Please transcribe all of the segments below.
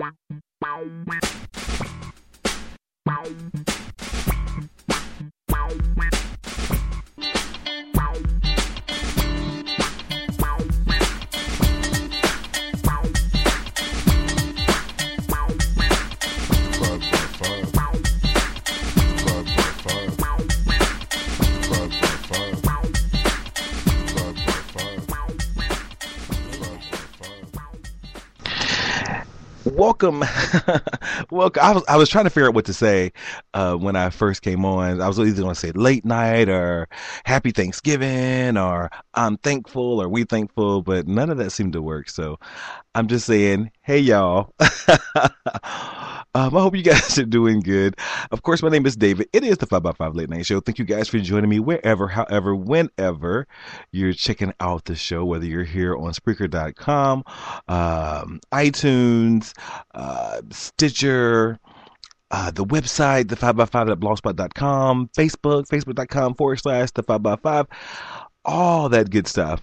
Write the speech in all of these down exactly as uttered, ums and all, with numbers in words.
Welcome, welcome. I was I was trying to figure out what to say uh, when I first came on. I was either going to say late night or Happy Thanksgiving or I'm thankful or we thankful, but none of that seemed to work. So I'm just saying, hey y'all. um, I hope you guys are doing good. Of course, my name is David. It is the five by five Late Night Show. Thank you guys for joining me wherever, however, whenever you're checking out the show, whether you're here on Spreaker dot com, um, iTunes, uh, Stitcher, uh, the website, the five by five dot blogspot dot com, Facebook, facebook dot com forward slash the five by five, all that good stuff.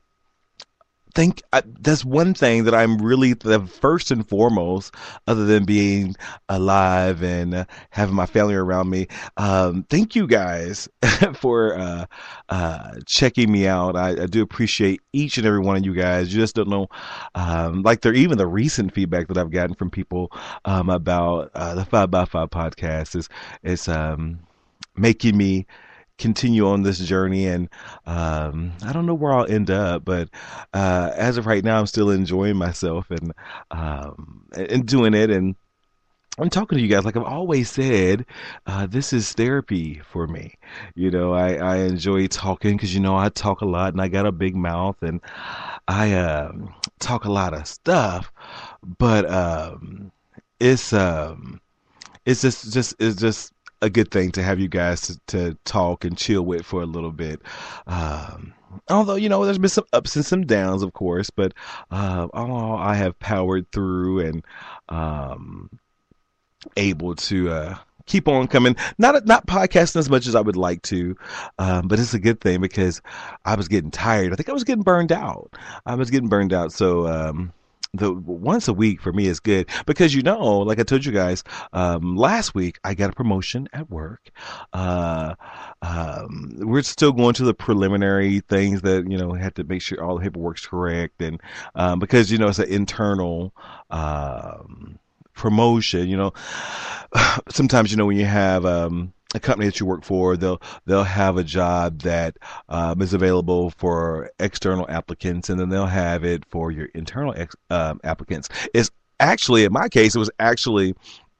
Think I, that's one thing that I'm really the first and foremost, other than being alive and uh, having my family around me. Um, thank you guys for uh, uh, checking me out. I, I do appreciate each and every one of you guys. You just don't know, um, like there even the recent feedback that I've gotten from people um, about uh, the five by five podcast is is um, making me continue on this journey, and um, I don't know where I'll end up, but uh, as of right now, I'm still enjoying myself and um, and doing it, and I'm talking to you guys like I've always said. Uh, this is therapy for me. You know, I, I enjoy talking because you know I talk a lot, and I got a big mouth, and I uh, talk a lot of stuff, but um, it's um, it's just just it's just. a good thing to have you guys to, to talk and chill with for a little bit. Um, although, you know, there's been some ups and some downs, of course, but uh, all I have powered through and um, able to uh, keep on coming. Not not podcasting as much as I would like to, um, but it's a good thing because I was getting tired. I think I was getting burned out. I was getting burned out. So, um, the once a week for me is good because, you know, like I told you guys, um, last week I got a promotion at work. Uh, um, we're still going to the preliminary things that, you know, we have to make sure all the paperwork's correct. And, um, because, you know, it's an internal, um, promotion, you know, sometimes, you know, when you have, um, a company that you work for, they'll they'll have a job that um, is available for external applicants, and then they'll have it for your internal ex, um, applicants. It's actually, in my case, it was actually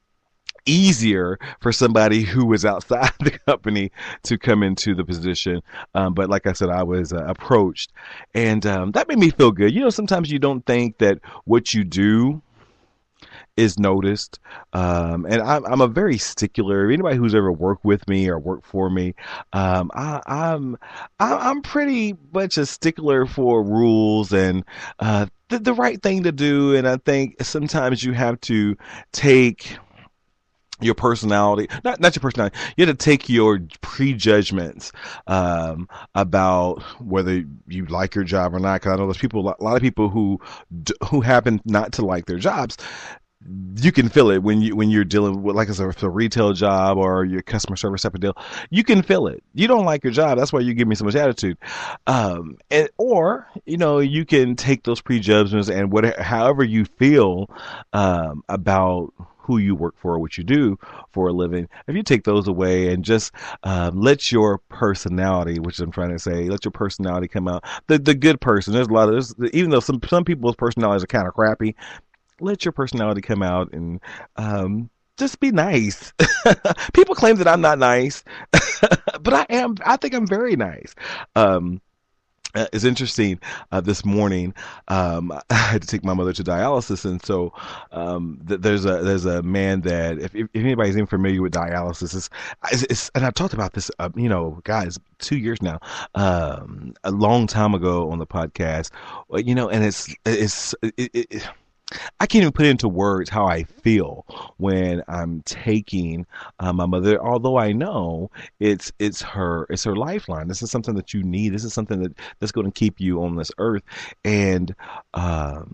easier for somebody who was outside the company to come into the position. Um, but like I said, I was uh, approached, and um, that made me feel good. You know, sometimes you don't think that what you do is noticed, um, and I'm, I'm a very stickler. Anybody who's ever worked with me or worked for me, um, I, I'm I'm pretty much a stickler for rules and uh, the, the right thing to do. And I think sometimes you have to take your personality, not not your personality. You have to take your prejudgments um, about whether you like your job or not. Because I know there's people, a lot of people who who happen not to like their jobs. You can feel it when you when you're dealing with, like I said, a retail job or your customer service type of deal. You can feel it. You don't like your job. That's why you give me so much attitude. Um, and or you know, you can take those prejudgments and whatever, however you feel um, about who you work for, what you do for a living. If you take those away and just um, let your personality, which I'm trying to say, let your personality come out. The the good person. There's a lot of there's, even though some some people's personalities are kind of crappy. Let your personality come out and um, just be nice. People claim that I'm not nice, but I am. I think I'm very nice. Um, uh, it's interesting. Uh, this morning, um, I had to take my mother to dialysis, and so um, th- there's a there's a man that if, if anybody's even familiar with dialysis, is it's, it's, and I've talked about this, uh, you know, guys, two years now, um, a long time ago on the podcast, you know, and it's it's it, it, I can't even put into words how I feel when I'm taking uh, my mother. Although I know it's it's her it's her lifeline. This is something that you need. This is something that that's going to keep you on this earth. And um,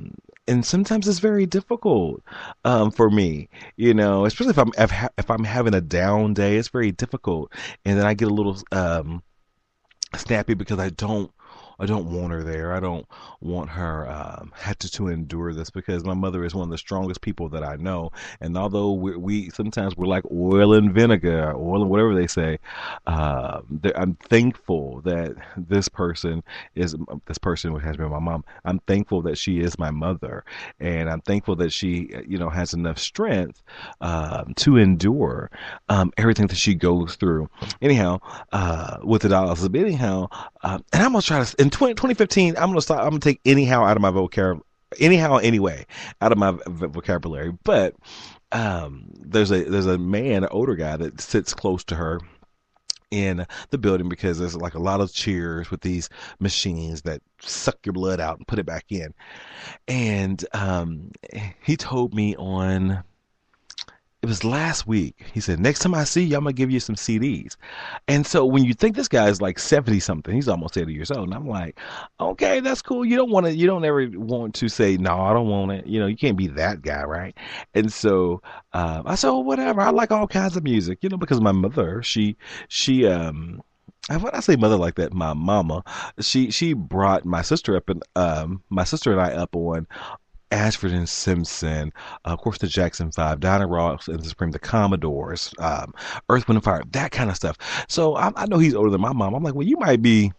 and sometimes it's very difficult um, for me, you know, especially if I'm if, ha- if I'm having a down day, it's very difficult, and then I get a little um, snappy because I don't I don't want her there. I don't want her um, had to, to endure this because my mother is one of the strongest people that I know. And although we, we sometimes we're like oil and vinegar, oil and whatever they say, uh, that I'm thankful that this person is this person who has been my mom. I'm thankful that she is my mother, and I'm thankful that she you know has enough strength um, to endure um, everything that she goes through. Anyhow, uh, with the dollars, but anyhow, um, and I'm gonna try to in twenty, twenty fifteen. I'm gonna stop. I'm gonna take anyhow out of my vocabulary, anyhow, anyway, out of my v- vocabulary. But um, there's a there's a man, an older guy that sits close to her in the building because there's like a lot of cheers with these machines that suck your blood out and put it back in. And um, he told me on it was last week. He said, next time I see you, I'm going to give you some C Ds. And so when you think this guy is like seventy something, he's almost eighty years old. And I'm like, okay, that's cool. You don't want to, you don't ever want to say, no, I don't want it. You know, you can't be that guy, right? And so um, I said, well, whatever. I like all kinds of music, you know, because my mother, she, she, um, when I say mother like that, my mama, she she brought my sister up and um my sister and I up on Ashford and Simpson, uh, of course, the Jackson Five, Diana Ross and the Supreme, the Commodores, um, Earth, Wind, and Fire, that kind of stuff. So I, I know he's older than my mom. I'm like, well, you might be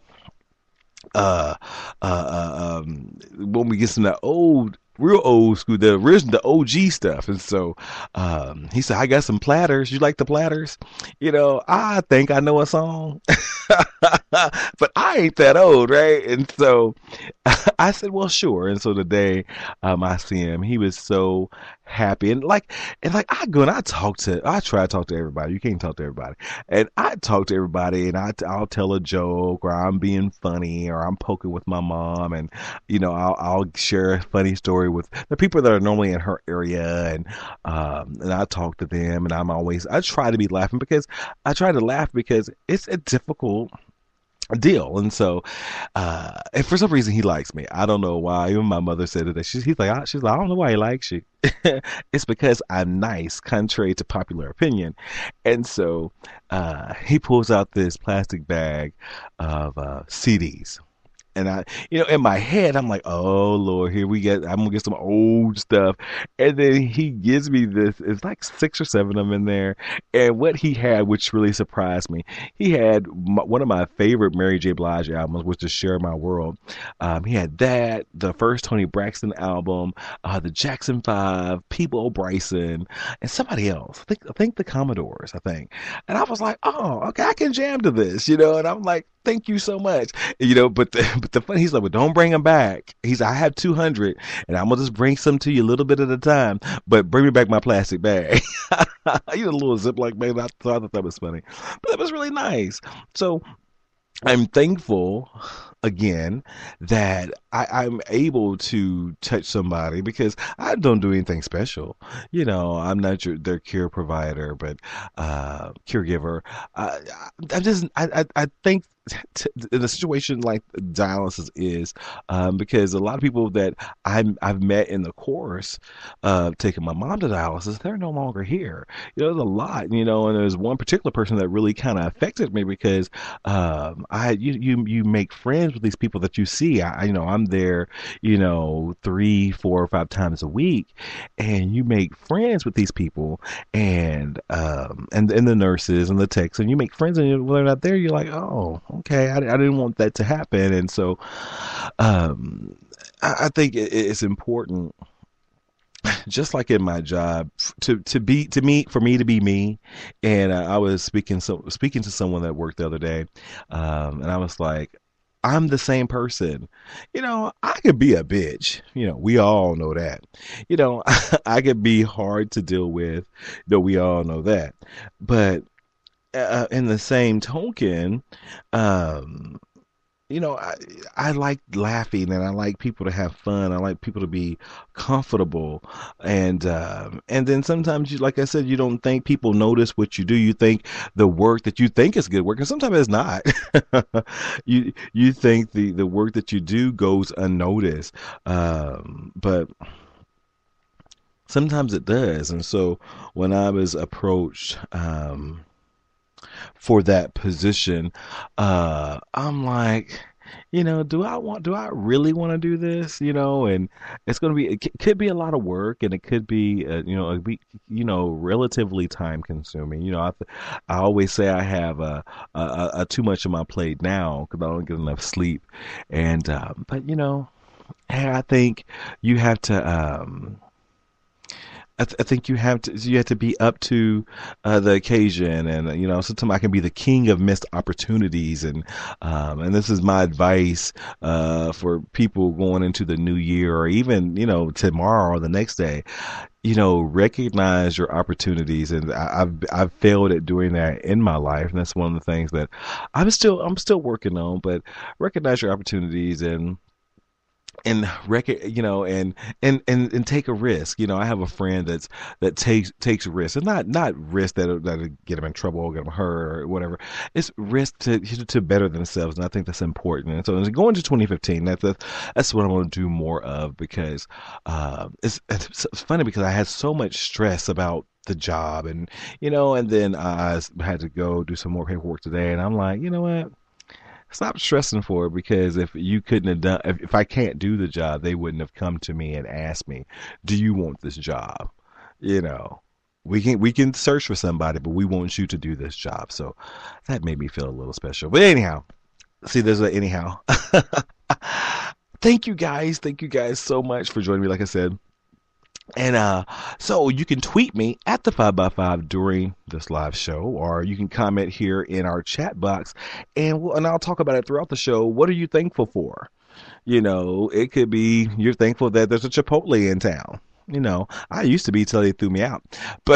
uh, uh, uh um, when we get some of that old, real old school, the original, the O G stuff. And so um, he said, I got some platters. You like the platters? You know, I think I know a song, but I ain't that old, right? And so I said, well, sure. And so the day um, I see him, he was so happy. And like, and like I go and I talk to, I try to talk to everybody. You can't talk to everybody. And I talk to everybody and I, I'll tell a joke or I'm being funny or I'm poking with my mom. And, you know, I'll, I'll share a funny story with the people that are normally in her area. And, um, and I talk to them and I'm always, I try to be laughing because I try to laugh because it's a difficult deal. And so, uh, and for some reason he likes me. I don't know why. Even my mother said it. She's, he's like, she's like, I don't know why he likes you. It's because I'm nice, contrary to popular opinion. And so, uh, he pulls out this plastic bag of, uh, C Ds. And I, you know, in my head, I'm like, oh Lord, here we get, I'm gonna get some old stuff. And then he gives me this, it's like six or seven of them in there. And what he had, which really surprised me, he had my, one of my favorite Mary J. Blige albums, which is Share My World. Um, he had that, the first Tony Braxton album, uh, the Jackson Five, Peabo Bryson, and somebody else. I think, I think the Commodores, I think. And I was like, oh, okay, I can jam to this, you know, and I'm like, thank you so much. You know, but the, but the funny, he's like, well, don't bring them back. He's like, I have two hundred and I'm going to just bring some to you a little bit at a time, but bring me back my plastic bag. You know, a little Ziploc bag. I thought, I thought that was funny, but it was really nice. So I'm thankful again that I, I'm able to touch somebody because I don't do anything special. You know, I'm not your, their care provider, but uh, caregiver. Uh, I, I just I, I, I think t- in a situation like dialysis is um, because a lot of people that I'm, I've met in the course of taking my mom to dialysis, they're no longer here. You know, there's a lot. You know, and there's one particular person that really kind of affected me because um, I you you you make friends with these people that you see. I you know I'm there, you know, three, four, or five times a week, and you make friends with these people, and um and and the nurses and the techs, and you make friends, and when they're not there, you're like, oh, okay, I, I didn't want that to happen, and so um I, I think it, it's important just like in my job to to be to me for me to be me. And uh, I was speaking so speaking to someone that worked the other day, um and I was like, I'm the same person. You know, I could be a bitch. You know, we all know that. You know, I could be hard to deal with. Though we all know that. But uh, in the same token, um, you know, I, I like laughing and I like people to have fun. I like people to be comfortable. And, um, and then sometimes you, like I said, you don't think people notice what you do. You think the work that you think is good work, and sometimes it's not. You, you think the, the work that you do goes unnoticed. Um, but Sometimes it does. And so when I was approached um, for that position, uh, I'm like, you know, do I want, do I really want to do this? You know, and it's going to be, it c- could be a lot of work, and it could be, uh, you know, a be, you know, relatively time consuming. You know, I, th- I always say I have a, a, a, a too much on my plate now because I don't get enough sleep. And, um, but you know, hey, I think you have to, um, I, th- I think you have to you have to be up to uh, the occasion, and uh, you know sometimes I can be the king of missed opportunities, and um, and this is my advice uh, for people going into the new year, or even you know tomorrow or the next day. You know, recognize your opportunities, and I, I've I've failed at doing that in my life, and that's one of the things that I'm still I'm still working on. But recognize your opportunities, and and rec you know and, and and and take a risk. you know I have a friend that's that takes takes risks, and not not risks that that get them in trouble or get them hurt or whatever. It's risk to to better themselves, and I think that's important. And so as going to twenty fifteen, that's that's, that's what I want to do more of, because uh, it's, it's funny because I had so much stress about the job, and you know and then I had to go do some more paperwork today, and I'm like, you know what, stop stressing for it, because if you couldn't have done, if, if I can't do the job, they wouldn't have come to me and asked me, "Do you want this job?" You know, we can we can search for somebody, but we want you to do this job. So that made me feel a little special. But anyhow, see, there's a anyhow. Thank you guys, thank you guys so much for joining me. Like I said, and uh, so you can tweet me at the five by five during this live show, or you can comment here in our chat box, and we'll, and I'll talk about it throughout the show. What are you thankful for? You know, it could be you're thankful that there's a Chipotle in town. You know, I used to be till they threw me out, but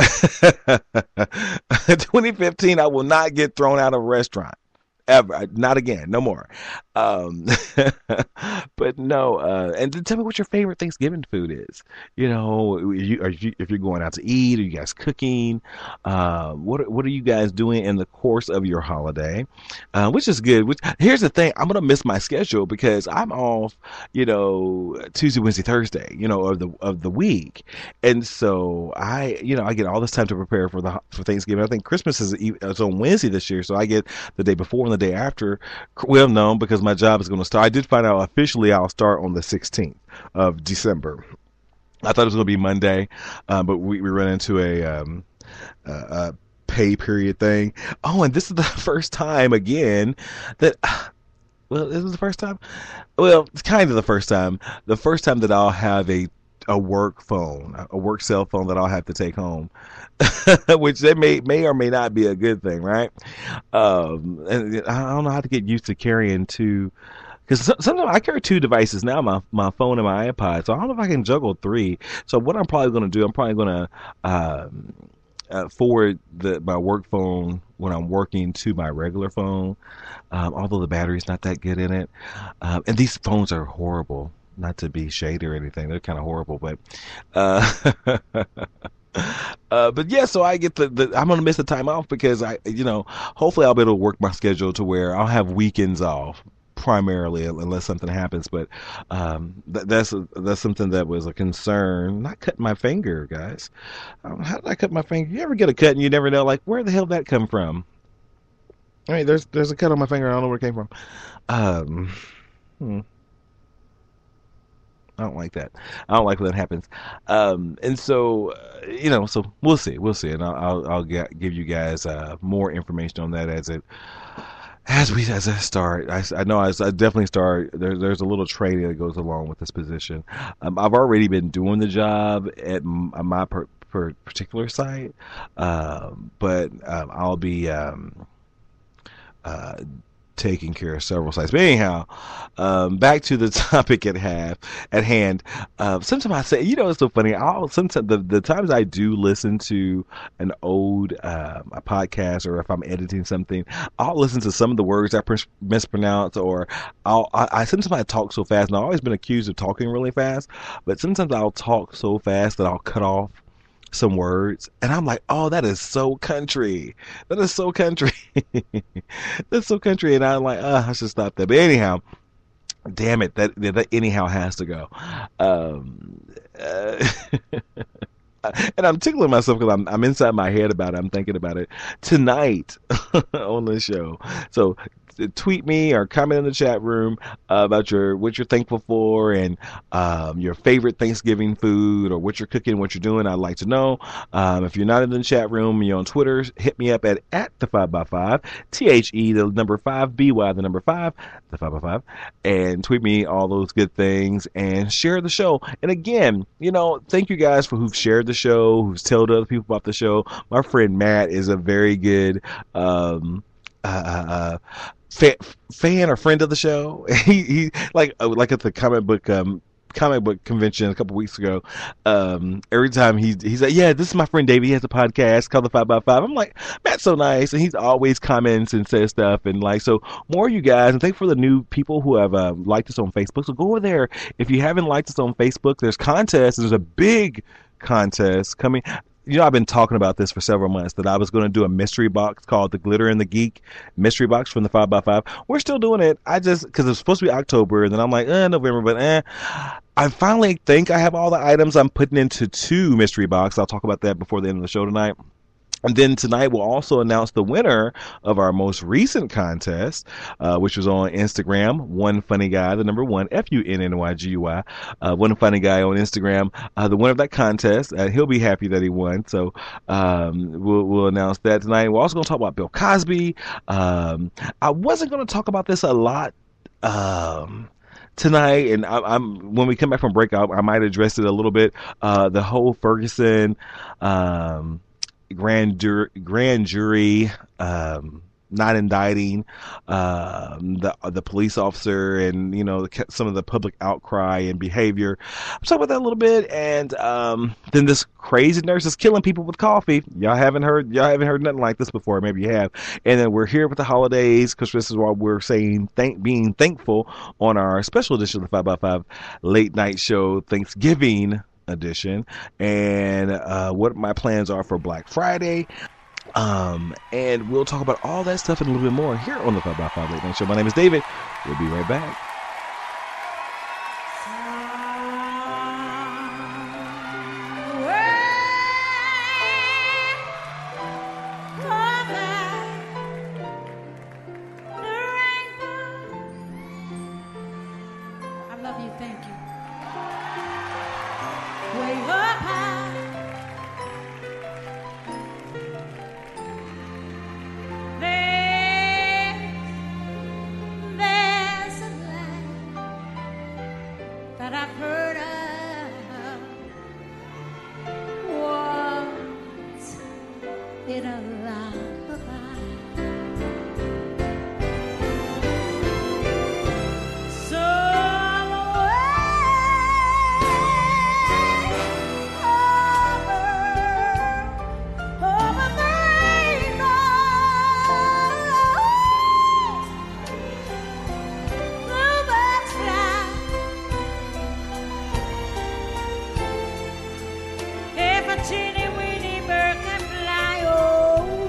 twenty fifteen, I will not get thrown out of a restaurant ever, not again, no more. um but no, uh and then tell me what your favorite Thanksgiving food is. You know, you, are you, if you're going out to eat, are you guys cooking? Uh, what what are you guys doing in the course of your holiday? Uh, which is good. Which, here's the thing, I'm gonna miss my schedule because I'm off, you know Tuesday, Wednesday, Thursday, you know of the of the week. And so I you know I get all this time to prepare for the for Thanksgiving. I think Christmas is, e- is on Wednesday this year, so I get the day before and the day after. Well, no, because my job is going to start. I did find out officially I'll start on the sixteenth of December. I thought it was going to be Monday, uh, but we, we run into a, um, a, a pay period thing. Oh, and this is the first time again that. Well, this is the first time. Well, it's kind of the first time. The first time that I'll have a a work phone, a work cell phone that I'll have to take home, which they may may or may not be a good thing, right? Um, and I don't know how to get used to carrying two, because sometimes I carry two devices now, my my phone and my iPod. So I don't know if I can juggle three. So what I'm probably going to do, I'm probably going to um, uh, forward the my work phone when I'm working to my regular phone, um, although the battery's not that good in it. Um, and these phones are horrible. Not to be shady or anything, they're kind of horrible, but uh, uh, but yeah. So I get the, the I'm gonna miss the time off because I, you know, hopefully I'll be able to work my schedule to where I'll have weekends off primarily, unless something happens. But um, th- that's a, that's something that was a concern. Not cutting my finger, guys. Um, how did I cut my finger? You ever get a cut and you never know, like, where the hell did that come from? I mean, there's there's a cut on my finger. I don't know where it came from. Um, hmm. I don't like that. I don't like when that happens. Um, and so, uh, you know, so we'll see, we'll see, and I'll I'll, I'll get, give you guys uh, more information on that as it as we as I start. I, I know I, I definitely start. There's there's a little training that goes along with this position. Um, I've already been doing the job at m- my per, per particular site, um, but um, I'll be. Um, uh, taking care of several sites. But anyhow, um, back to the topic at have at hand. Uh, sometimes I say, you know, it's so funny. I'll sometimes the, the times I do listen to an old uh, a podcast, or if I'm editing something, I'll listen to some of the words I pr- mispronounce, or I'll I, I sometimes I talk so fast, and I've always been accused of talking really fast. But sometimes I'll talk so fast that I'll cut off some words, and I'm like, oh, that is so country, that is so country. That's so country. And I'm like, uh I should stop that. But anyhow, damn it, that that anyhow has to go. um uh, and I'm tickling myself because I'm I'm inside my head about it. I'm thinking about it tonight on the show. So tweet me or comment in the chat room uh, about your what you're thankful for and um, your favorite Thanksgiving food or what you're cooking, what you're doing. I'd like to know. Um, if you're not in the chat room, you're on Twitter, hit me up at at the five by five, T H E the number five, B Y the number five, the five by five, and tweet me all those good things and share the show. And again, you know, thank you guys for who've shared the show, who's told other people about the show. My friend Matt is a very good um, uh, uh, uh, Fan, fan or friend of the show. He, he like uh, like at the comic book um comic book convention a couple weeks ago. Um, every time he he's like, yeah, this is my friend David. He has a podcast called the Five by Five. I'm like, Matt's so nice, and he's always comments and says stuff and like so. More of you guys, and thank for the new people who have uh, liked us on Facebook. So go over there if you haven't liked us on Facebook. There's contests. There's a big contest coming. You know, I've been talking about this for several months that I was going to do a mystery box called the Glitter and the Geek mystery box from the five by five. We're still doing it. I just, because it's supposed to be October, and then I'm like, eh, November, but eh. I finally think I have all the items I'm putting into two mystery box. I'll talk about that before the end of the show tonight. And then tonight we'll also announce the winner of our most recent contest, uh, which was on Instagram. One Funny Guy, the number one, F U N N Y G U I. Uh, One Funny Guy on Instagram. Uh, the winner of that contest, uh, he'll be happy that he won. So um, we'll, we'll announce that tonight. We're also going to talk about Bill Cosby. Um, I wasn't going to talk about this a lot. Um, tonight, and I, I'm when we come back from break, I, I might address it a little bit. Uh, the whole Ferguson um, grand jury, grand jury um, not indicting um, the the police officer, and you know the, some of the public outcry and behavior. I'm talking about that a little bit, and um, then this crazy nurse is killing people with coffee. Y'all haven't heard y'all haven't heard nothing like this before. Maybe you have. And then we're here with the holidays because this is why we're saying thank being thankful on our special edition of the five by five late night show Thanksgiving edition, and uh, what my plans are for Black Friday. Um, and we'll talk about all that stuff and a little bit more here on the five by five Late Night Show. My name is David. We'll be right back. I love you. Thank you. Way up high. That I've heard of once in a lullaby. Somewhere over, over the rainbow, bluebirds fly. If a teeny weeny bird can fly, oh.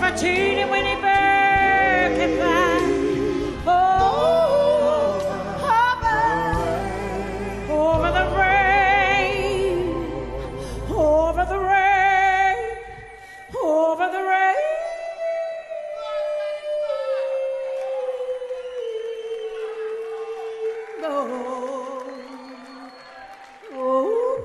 a teeny weeny bird can fly. Oh, over, over the rain, over the rain, over the rain. Oh, oh.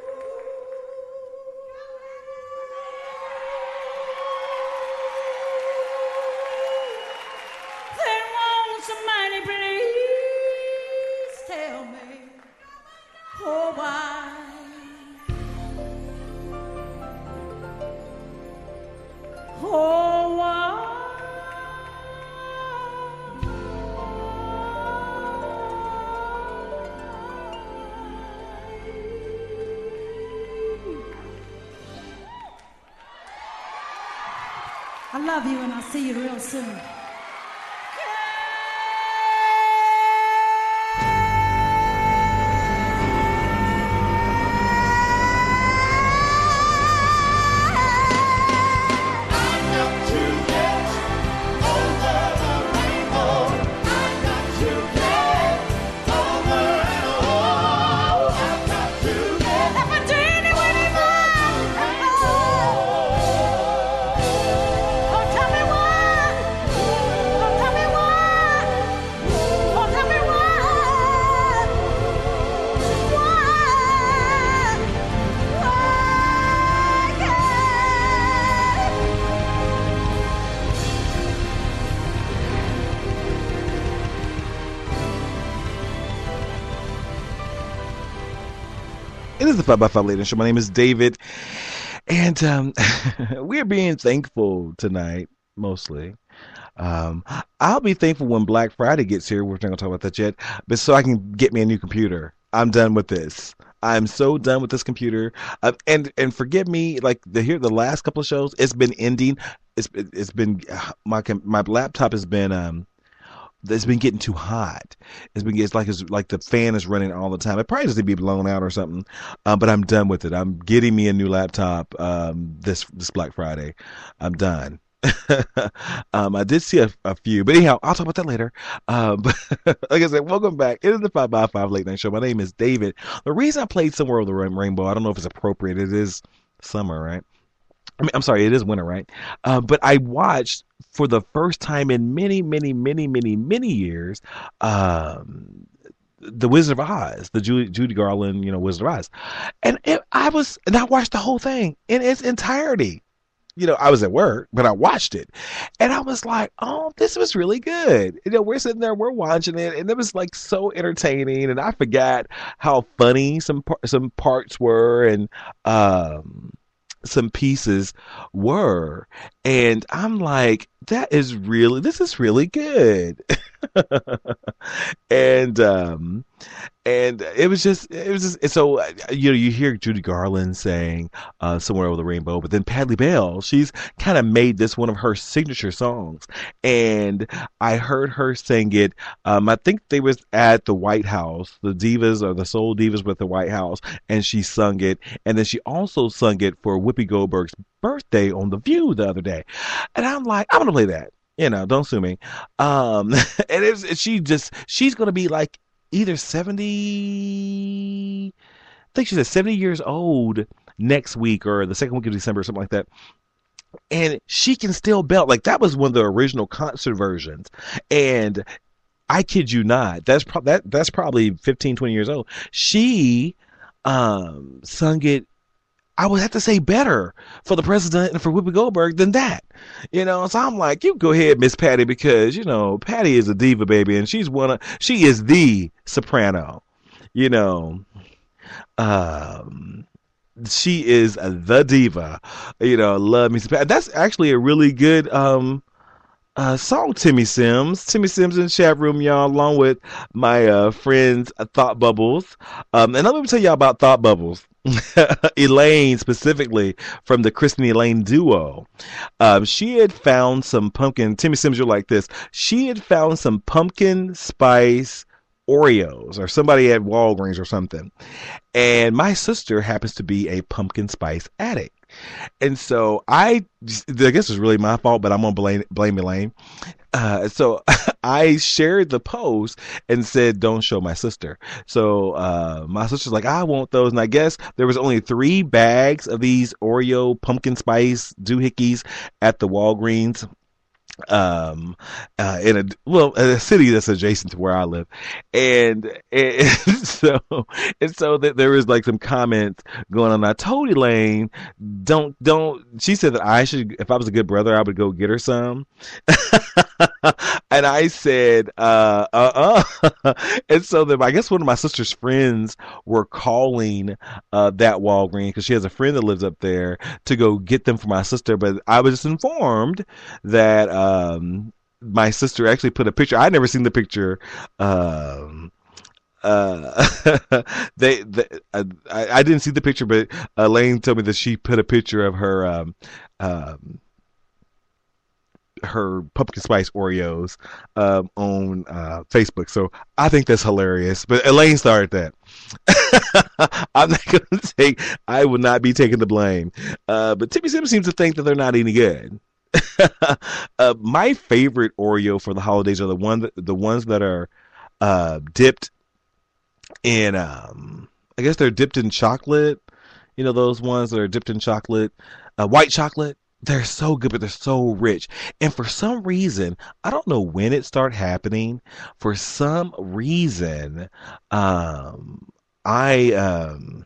Then won't somebody please tell me, oh why, oh why. I love you and I'll see you real soon. It is the five by five Late Night Show. My name is David, and um, we're being thankful tonight, mostly. Um, I'll be thankful when Black Friday gets here. We're not going to talk about that yet, but so I can get me a new computer. I'm done with this. I'm so done with this computer. Uh, and and forgive me, like the here the last couple of shows, it's been ending. It's it's been my my laptop has been um. It's been getting too hot. It's been it's like it's like the fan is running all the time. It probably needs to be blown out or something. Uh, but I'm done with it. I'm getting me a new laptop um, this this Black Friday. I'm done. um, I did see a, a few, but anyhow, I'll talk about that later. Uh, but like I said, welcome back. It is the five by five Late Night Show. My name is David. The reason I played Somewhere Over the Rainbow, I don't know if it's appropriate. It is summer, right? I mean, I'm sorry, it is winter, right? Uh, but I watched for the first time in many, many, many, many, many years, um, the Wizard of Oz, the Judy, Judy Garland, you know, Wizard of Oz, and it, I was, and I watched the whole thing in its entirety. You know, I was at work, but I watched it, and I was like, "Oh, this was really good." You know, we're sitting there, we're watching it, and it was like so entertaining, and I forgot how funny some some parts were, and um. some pieces were, and I'm like, that is really this is really good. and um and it was just it was just so you know you hear Judy Garland saying uh Somewhere Over the Rainbow, but then Patti LaBelle, she's kind of made this one of her signature songs, and I heard her sing it. um I think they was at the White House, the Divas or the Soul Divas with the White House, and she sung it, and then she also sung it for Whoopi Goldberg's birthday on The View the other day, and I'm like, I'm gonna play that. You know, don't sue me. Um, and it's, she just, she's going to be like either seventy, I think she said seventy years old next week or the second week of December or something like that. And she can still belt. Like, that was one of the original concert versions. And I kid you not, that's, pro- that, that's probably fifteen, twenty years old. She um, sung it, I would have to say, better for the president and for Whoopi Goldberg than that. You know, so I'm like, you go ahead, Miss Patty, because, you know, Patty is a diva, baby, and she's one of, she is the soprano. You know, um, she is the diva. You know, love me some Patty. That's actually a really good um uh song, Timmy Sims. Timmy Sims in the chat room, y'all, along with my uh friends uh, Thought Bubbles. Um, and let me tell y'all about Thought Bubbles. Elaine, specifically from the Kristen Elaine duo. Um, she had found some pumpkin. Timmy Sims, you're like this. She had found some pumpkin spice Oreos, or somebody at Walgreens or something. And my sister happens to be a pumpkin spice addict. And so I, I guess it's really my fault, but I'm gonna blame blame Elaine. Uh, so I shared the post and said, "Don't show my sister." So uh, my sister's like, "I want those," and I guess there was only three bags of these Oreo pumpkin spice doohickeys at the Walgreens, um uh in a well in a city that's adjacent to where I live, and, and so and so that there was like some comments going on. I told Elaine, don't don't she said that I should, if I was a good brother, I would go get her some. And I said, uh, uh, uh. And so then I guess one of my sister's friends were calling uh, that Walgreens because she has a friend that lives up there to go get them for my sister. But I was informed that um, my sister actually put a picture. I'd never seen the picture. Um, uh, they, they uh, I, I didn't see the picture, but Elaine told me that she put a picture of her. Um, um, her pumpkin spice Oreos um, on uh, Facebook. So I think that's hilarious. But Elaine started that. I'm not going to take, I will not be taking the blame. Uh, but Timmy Sims seems to think that they're not any good. uh, my favorite Oreo for the holidays are the one that, the ones that are uh, dipped in, um, I guess they're dipped in chocolate. You know, those ones that are dipped in chocolate, uh, white chocolate. They're so good, but they're so rich. And for some reason, I don't know when it started happening. For some reason, um, I, um,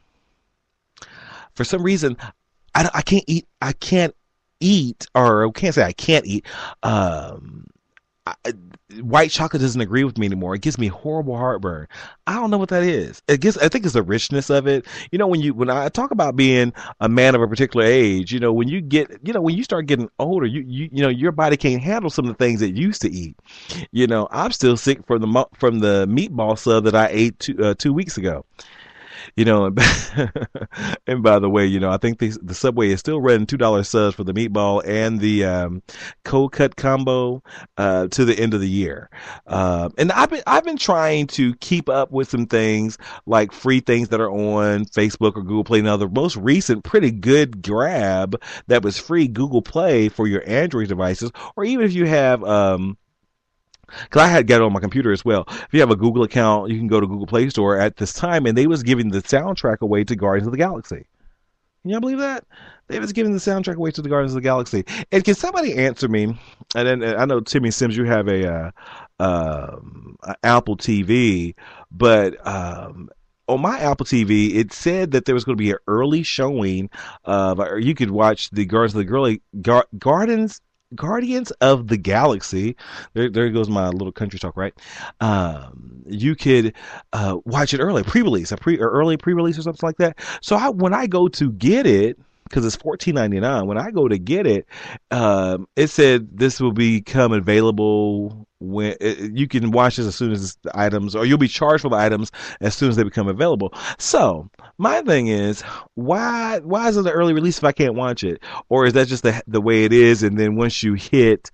for some reason, I, I can't eat, I can't eat, or I can't say I can't eat, um, I, white chocolate doesn't agree with me anymore. It gives me horrible heartburn. I don't know what that is. It gives, I think it's the richness of it. You know, when you, when I talk about being a man of a particular age, you know, when you get, you know, when you start getting older, you, you, you know, your body can't handle some of the things it used to eat. You know, I'm still sick from the, from the meatball sub that I ate two, uh, two weeks ago. You know, and, and by the way, you know, I think the, the Subway is still running two dollar subs for the meatball and the um, cold cut combo uh, to the end of the year. Uh, and I've been I've been trying to keep up with some things like free things that are on Facebook or Google Play. Now, the most recent pretty good grab that was free, Google Play for your Android devices, or even if you have um, because I had got it on my computer as well. If you have a Google account, you can go to Google Play Store at this time, and they was giving the soundtrack away to Guardians of the Galaxy. Can y'all believe that? They was giving the soundtrack away to the Guardians of the Galaxy. And can somebody answer me? And then I know Timmy Sims, you have a, uh, um, a Apple T V, but um, on my Apple T V, it said that there was going to be an early showing of, or you could watch the Guardians of the Girly, Gar- Gardens. Guardians of the Galaxy. There, there goes my little country talk, right? Um, you could uh, watch it early, pre-release, a pre or early pre-release or something like that. So I, when I go to get it, because it's fourteen ninety-nine, when I go to get it, um, it said this will become available when it, you can watch this as soon as the items, or you'll be charged for the items as soon as they become available. So my thing is, why why is it an early release if I can't watch it, or is that just the the way it is? And then once you hit,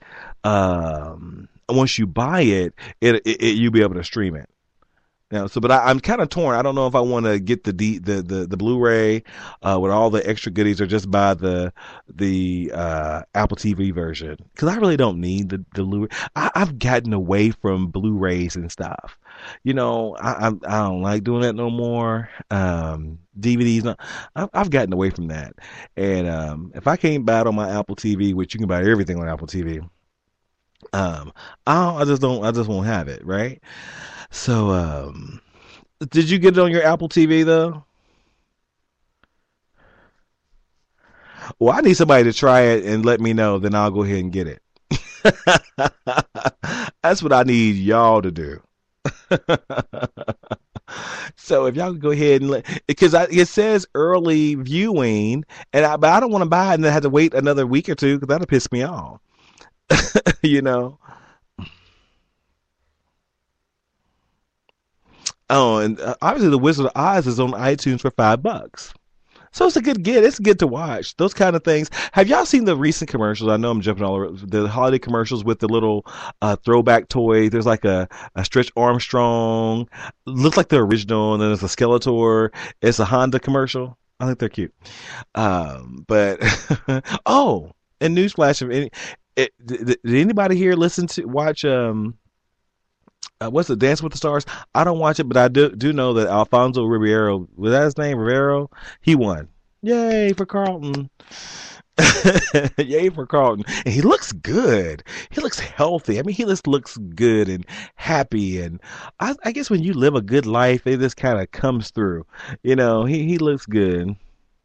um, once you buy it, it, it, it you'll be able to stream it. Now, so, but I, I'm kind of torn. I don't know if I want to get the, D, the the the Blu-ray uh, with all the extra goodies, or just buy the the uh, Apple T V version, because I really don't need the the Blu-ray. I, I've gotten away from Blu-rays and stuff. You know, I I, I don't like doing that no more. Um, D V Ds, no, I've, I've gotten away from that. And um, if I can't buy it on my Apple T V, which you can buy everything on Apple T V, um, I, I just don't. I just won't have it, right? So, um, did you get it on your Apple T V though? Well, I need somebody to try it and let me know, then I'll go ahead and get it. That's what I need y'all to do. So if y'all can go ahead and let, because I, it says early viewing, and I, but I don't want to buy it and then have to wait another week or two, because that'll piss me off. You know. Oh, and uh, obviously the Wizard of Oz is on iTunes for five bucks. So it's a good get. It's good to watch. Those kind of things. Have y'all seen the recent commercials? I know I'm jumping all over the holiday commercials with the little uh, throwback toys. There's like a, a Stretch Armstrong. Looks like the original, and then there's a Skeletor. It's a Honda commercial. I think they're cute. Um, but oh, and newsflash of any, it, did, did anybody here listen to watch um uh, what's the Dance with the Stars? I don't watch it, but I do do know that Alfonso Ribeiro, was that his name? Ribeiro, he won. Yay for Carlton! Yay for Carlton! And he looks good. He looks healthy. I mean, he just looks good and happy. And I, I guess when you live a good life, it just kind of comes through. You know, he he looks good.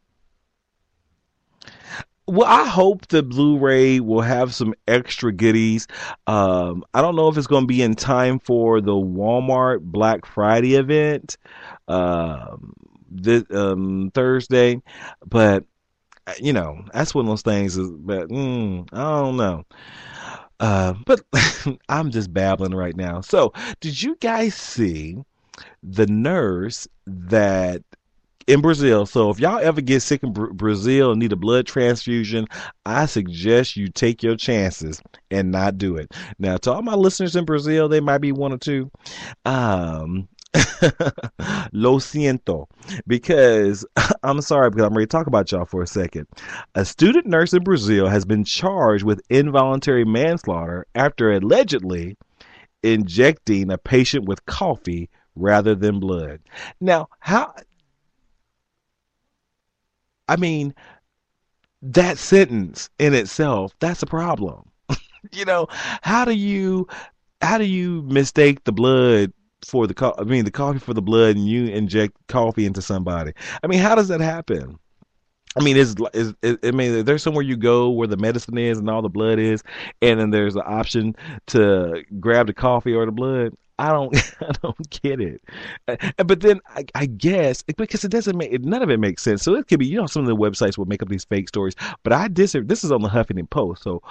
Well, I hope the Blu-ray will have some extra goodies. Um, I don't know if it's going to be in time for the Walmart Black Friday event, um, this um, Thursday, but uh, you know that's one of those things. Is, but mm, I don't know. Uh, but I'm just babbling right now. So, did you guys see the nurse that in Brazil? So if y'all ever get sick in Br- Brazil and need a blood transfusion, I suggest you take your chances and not do it. Now, to all my listeners in Brazil, they might be one or two. Um, Lo siento, because I'm sorry, because I'm ready to talk about y'all for a second. A student nurse in Brazil has been charged with involuntary manslaughter after allegedly injecting a patient with coffee rather than blood. Now, how I mean, that sentence in itself, that's a problem. You know, how do you how do you mistake the blood for the co- I mean the coffee for the blood and you inject coffee into somebody? I mean, how does that happen? I mean, is is I mean, there's somewhere you go where the medicine is and all the blood is, and then there's an option to grab the coffee or the blood. I don't, I don't get it. Uh, But then I, I guess because it doesn't make it, none of it makes sense. So it could be, you know, some of the websites will make up these fake stories. But I dis this is on the Huffington Post, so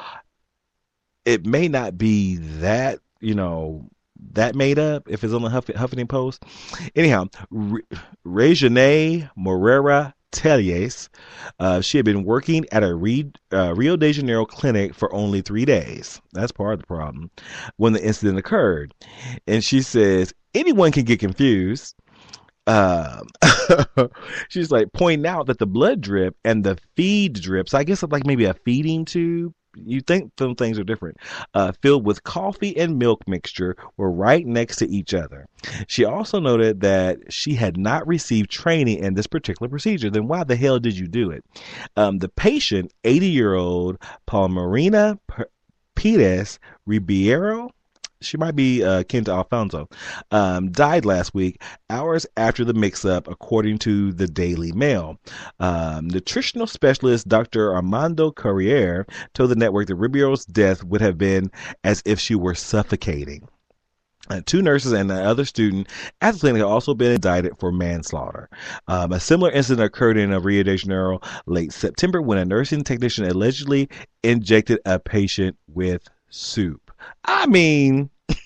it may not be that, you know, that made up if it's on the Huff, Huffington Post. Anyhow, Re- Rejane Moreira Telles, uh, she had been working at a Re- uh, Rio de Janeiro clinic for only three days. That's part of the problem when the incident occurred. And she says anyone can get confused. Um, she's like pointing out that the blood drip and the feed drips, I guess it's like maybe a feeding tube. You think some things are different, uh, filled with coffee and milk mixture, were right next to each other. She also noted that she had not received training in this particular procedure. Then why the hell did you do it? Um, the patient, eighty year old Palmerina Pires Ribeiro, she might be uh, kin to Alfonso, um, died last week, hours after the mix-up, according to the Daily Mail. Um, nutritional specialist Doctor Armando Carrier told the network that Ribeiro's death would have been as if she were suffocating. Uh, two nurses and another student at the clinic have also been indicted for manslaughter. Um, a similar incident occurred in Rio de Janeiro late September when a nursing technician allegedly injected a patient with soup. I mean,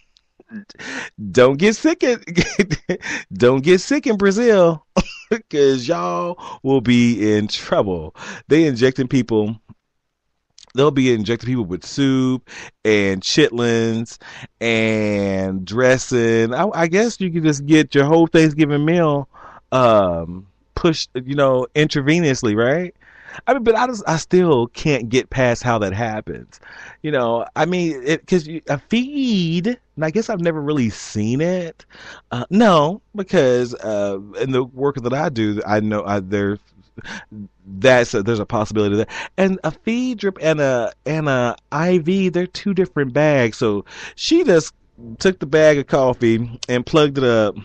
don't get sick in don't get sick in Brazil because y'all will be in trouble. They injecting people. They'll be injecting people with soup and chitlins and dressing. I, I guess you can just get your whole Thanksgiving meal um, pushed, you know, intravenously, right? I mean, but I just, I still can't get past how that happens. You know, I mean, because a feed, and I guess I've never really seen it. Uh, no, because uh, in the work that I do, I know I, there's that's a, there's a possibility that, and a feed drip and a and a I V, they're two different bags. So she just took the bag of coffee and plugged it up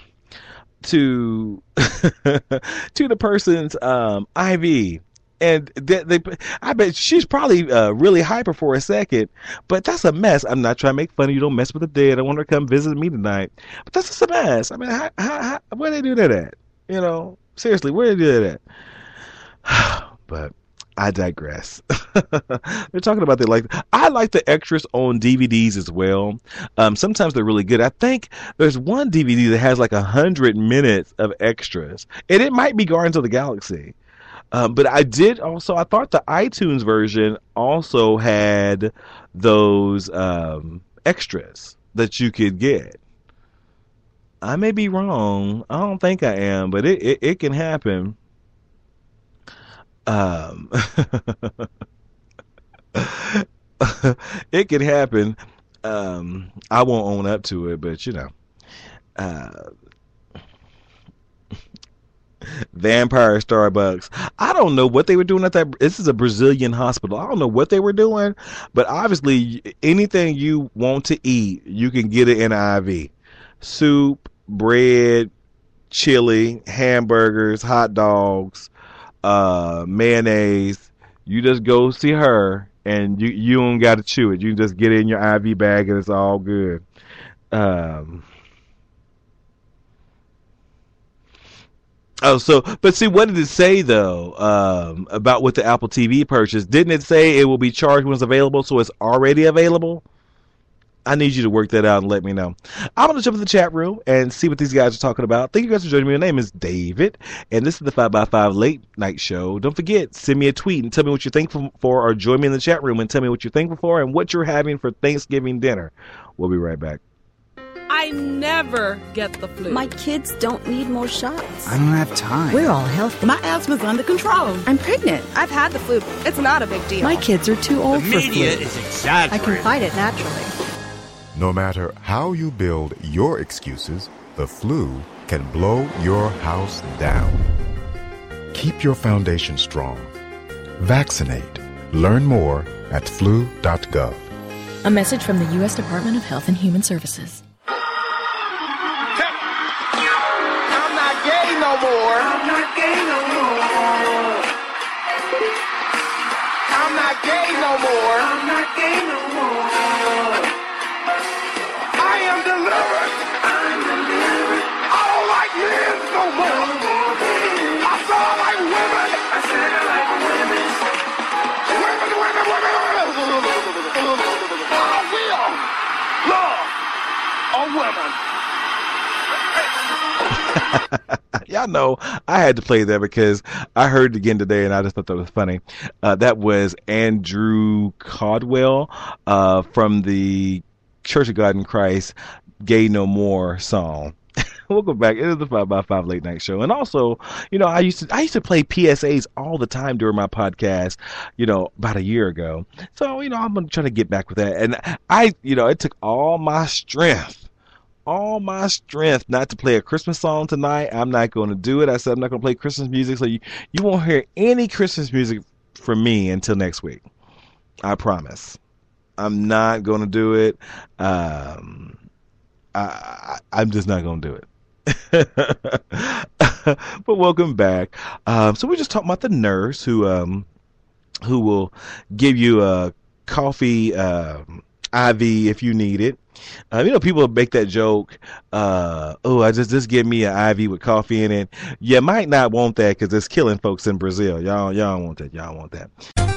to to the person's um, I V. And they, they, I bet she's probably uh, really hyper for a second, but that's a mess. I'm not trying to make fun of you. Don't mess with the dead. I want her to come visit me tonight, but that's just a mess. I mean, how, how, how, where they do that at? You know, seriously, where they do that at? But I digress. They're talking about they like. I like the extras on D V Ds as well. Um, sometimes they're really good. I think there's one D V D that has like a hundred minutes of extras, and it might be Guardians of the Galaxy. Um, but I did also, I thought the iTunes version also had those um, extras that you could get. I may be wrong. I don't think I am, but it, it, it can happen. Um, it could happen. Um, I won't own up to it, but you know, uh, vampire Starbucks. I don't know what they were doing at that. This is a Brazilian hospital. I don't know what they were doing, but obviously anything you want to eat, you can get it in an I V. Soup, bread, chili, hamburgers, hot dogs, uh, mayonnaise. You just go see her, and you you don't got to chew it. You just get it in your I V bag, and it's all good. Um, oh, so but see, what did it say though um, about with the Apple T V purchase? Didn't it say it will be charged when it's available? So it's already available. I need you to work that out and let me know. I'm going to jump in the chat room and see what these guys are talking about. Thank you guys for joining me. My name is David, and this is the five by five Late Night Show. Don't forget, send me a tweet and tell me what you're thankful for, or join me in the chat room and tell me what you're thankful for and what you're having for Thanksgiving dinner. We'll be right back. I never get the flu. My kids don't need more shots. I don't have time. We're all healthy. My asthma's under control. I'm pregnant. I've had the flu. It's not a big deal. My kids are too old The for media flu. is exaggerating. I can fight it naturally. No matter how you build your excuses, the flu can blow your house down. Keep your foundation strong. Vaccinate. Learn more at flu dot gov. A message from the U S Department of Health and Human Services. I'm not gay no more. I'm not gay no more. I'm not gay no more. I'm not gay no more. I am delivered. I'm delivered. I don't like men no more. I said I like women. I said I like women. Women, women, women, women. I will love a woman. Y'all know I had to play that because I heard it again today and I just thought that was funny. Uh, that was Andrew Caldwell uh, from the Church of God in Christ Gay No More song. Welcome back. It is the five by five Late Night Show. And also, you know, I used to I used to play P S As all the time during my podcast, you know, about a year ago. So, you know, I'm going to try to get back with that. And I, you know, it took all my strength, all my strength not to play a Christmas song tonight. I'm not going to do it. I said I'm not going to play Christmas music. So you, you won't hear any Christmas music from me until next week. I promise. I'm not going to do it. Um, I, I, I'm just not going to do it. But welcome back. Um, so we're just talking about the nurse who um, who will give you a coffee um, I V if you need it. Uh, you know, people make that joke. Uh, oh, I just just give me an I V with coffee in it. You might not want that because it's killing folks in Brazil. Y'all, y'all don't want that. Y'all want that.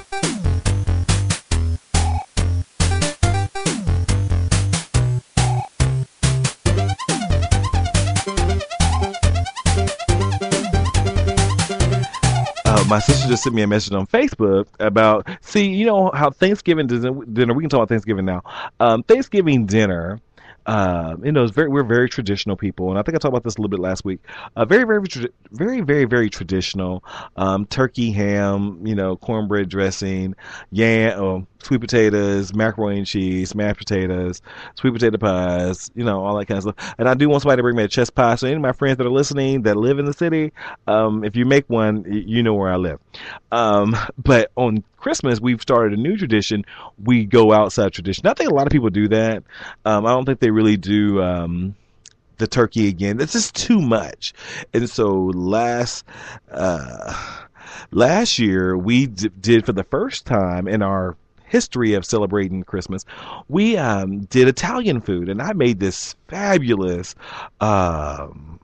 My sister just sent me a message on Facebook about, see, you know how Thanksgiving dinner, we can talk about Thanksgiving now. Um, Thanksgiving dinner, uh, you know, it's very, we're very traditional people. And I think I talked about this a little bit last week. Uh, very, very, very, very, very traditional. Um, turkey, ham, you know, cornbread dressing, yam, oh, sweet potatoes, macaroni and cheese, mashed potatoes, sweet potato pies, you know, all that kind of stuff. And I do want somebody to bring me a chest pie. So any of my friends that are listening that live in the city, um, if you make one, you know where I live. Um, but on Christmas, we've started a new tradition. We go outside tradition. I think a lot of people do that. Um, I don't think they really do um, the turkey again. It's just too much. And so last uh, last year, we d- did for the first time in our history of celebrating Christmas, we um, did Italian food, and I made this fabulous um,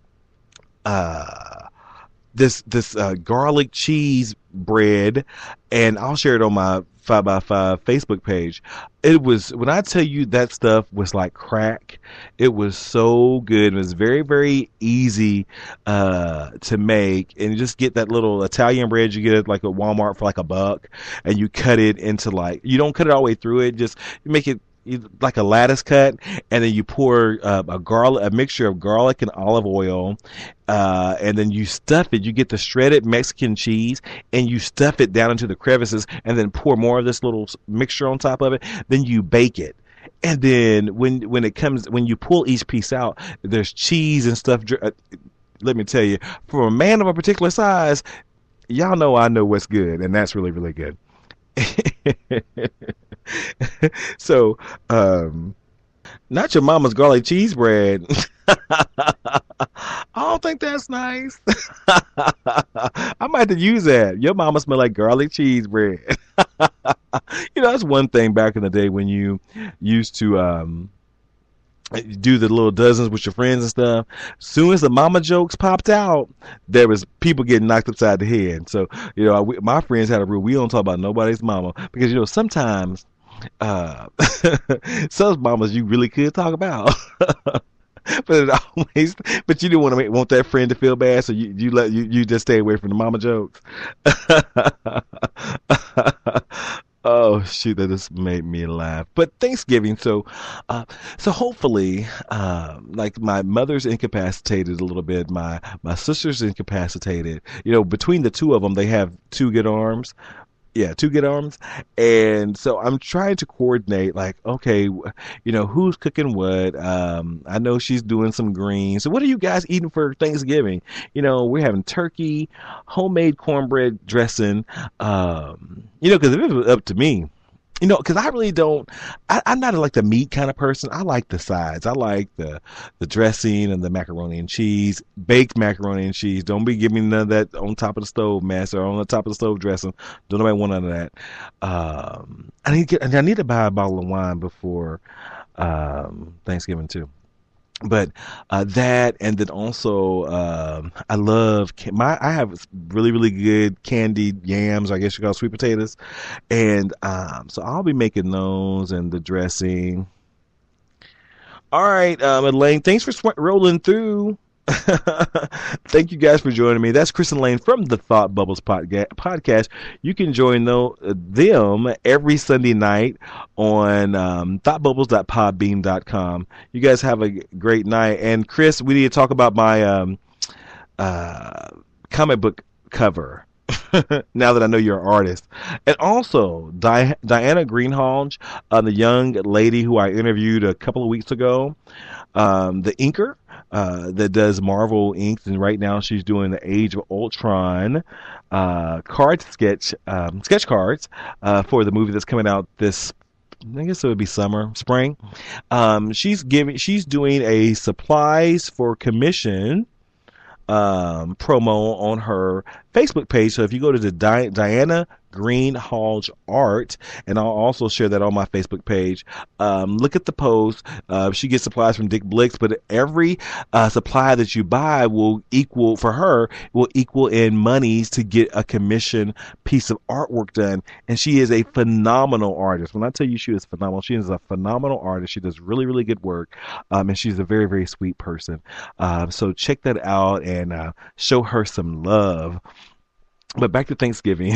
uh, this this uh, garlic cheese bread, and I'll share it on my five by five Facebook page. It was, when I tell you that stuff was like crack, it was so good. It was very, very easy uh, to make, and you just get that little Italian bread you get at like a Walmart for like a buck, and you cut it into like, you don't cut it all the way through it, just you make it you- like a lattice cut, and then you pour uh, a garlic, a mixture of garlic and olive oil, uh, and then you stuff it. You get the shredded Mexican cheese, and you stuff it down into the crevices, and then pour more of this little s- mixture on top of it. Then you bake it. And then when when it comes when you pull each piece out, there's cheese and stuff. dr- uh, Let me tell you, for a man of a particular size, y'all know I know what's good, and that's really really good. So, um, not your mama's garlic cheese bread. I don't think that's nice. I might have to use that. Your mama smell like garlic cheese bread. You know, that's one thing back in the day when you used to um, do the little dozens with your friends and stuff. Soon as the mama jokes popped out, there was people getting knocked upside the head. So, you know, I, my friends had a rule: we don't talk about nobody's mama, because you know sometimes uh, some mamas you really could talk about. But it always, but you didn't want to make, want that friend to feel bad, so you you let you, you just stay away from the mama jokes. Oh shoot, that just made me laugh. But Thanksgiving, so uh, so hopefully, um, like my mother's incapacitated a little bit, my my sister's incapacitated. You know, between the two of them, they have two good arms. Yeah, two good arms. And so I'm trying to coordinate, like, okay, w- you know, who's cooking what? Um, I know she's doing some greens. So what are you guys eating for Thanksgiving? You know, we're having turkey, homemade cornbread dressing. Um, you know, because if it was up to me, you know, because I really don't, I, I'm not like the meat kind of person. I like the sides. I like the the dressing and the macaroni and cheese, baked macaroni and cheese. Don't be giving me none of that on top of the stove mess or on the top of the stove dressing. Don't nobody want none of that. Um, I need to get, I need to buy a bottle of wine before um, Thanksgiving too. But uh, that, and then also um, I love ca- my I have really really good candied yams, I guess you call sweet potatoes, and um, so I'll be making those and the dressing. All right, um, Elaine, thanks for sw- rolling through. Thank you guys for joining me. That's Chris and Lane from the Thought Bubbles podga- podcast. You can join tho- them every Sunday night on um, thought bubbles dot podbean dot com. You guys have a great night. And Chris, we need to talk about my um, uh, comic book cover. Now that I know you're an artist. And also, Di- Diana Greenhalgh, uh, the young lady who I interviewed a couple of weeks ago, um, the inker uh, that does Marvel inks, and right now she's doing the Age of Ultron uh, card sketch um, sketch cards uh, for the movie that's coming out this. I guess it would be summer, spring. Um, she's giving, she's doing a supplies for commission um, promo on her Facebook page. So if you go to the Di- Diana Greenhalgh Art, and I'll also share that on my Facebook page, um, look at the post. Uh, she gets supplies from Dick Blix, but every uh, supply that you buy will equal, for her, will equal in monies to get a commission piece of artwork done. And she is a phenomenal artist. When I tell you she is phenomenal, she is a phenomenal artist. She does really, really good work. Um, and she's a very, very sweet person. Um, so check that out and uh, show her some love. But back to Thanksgiving.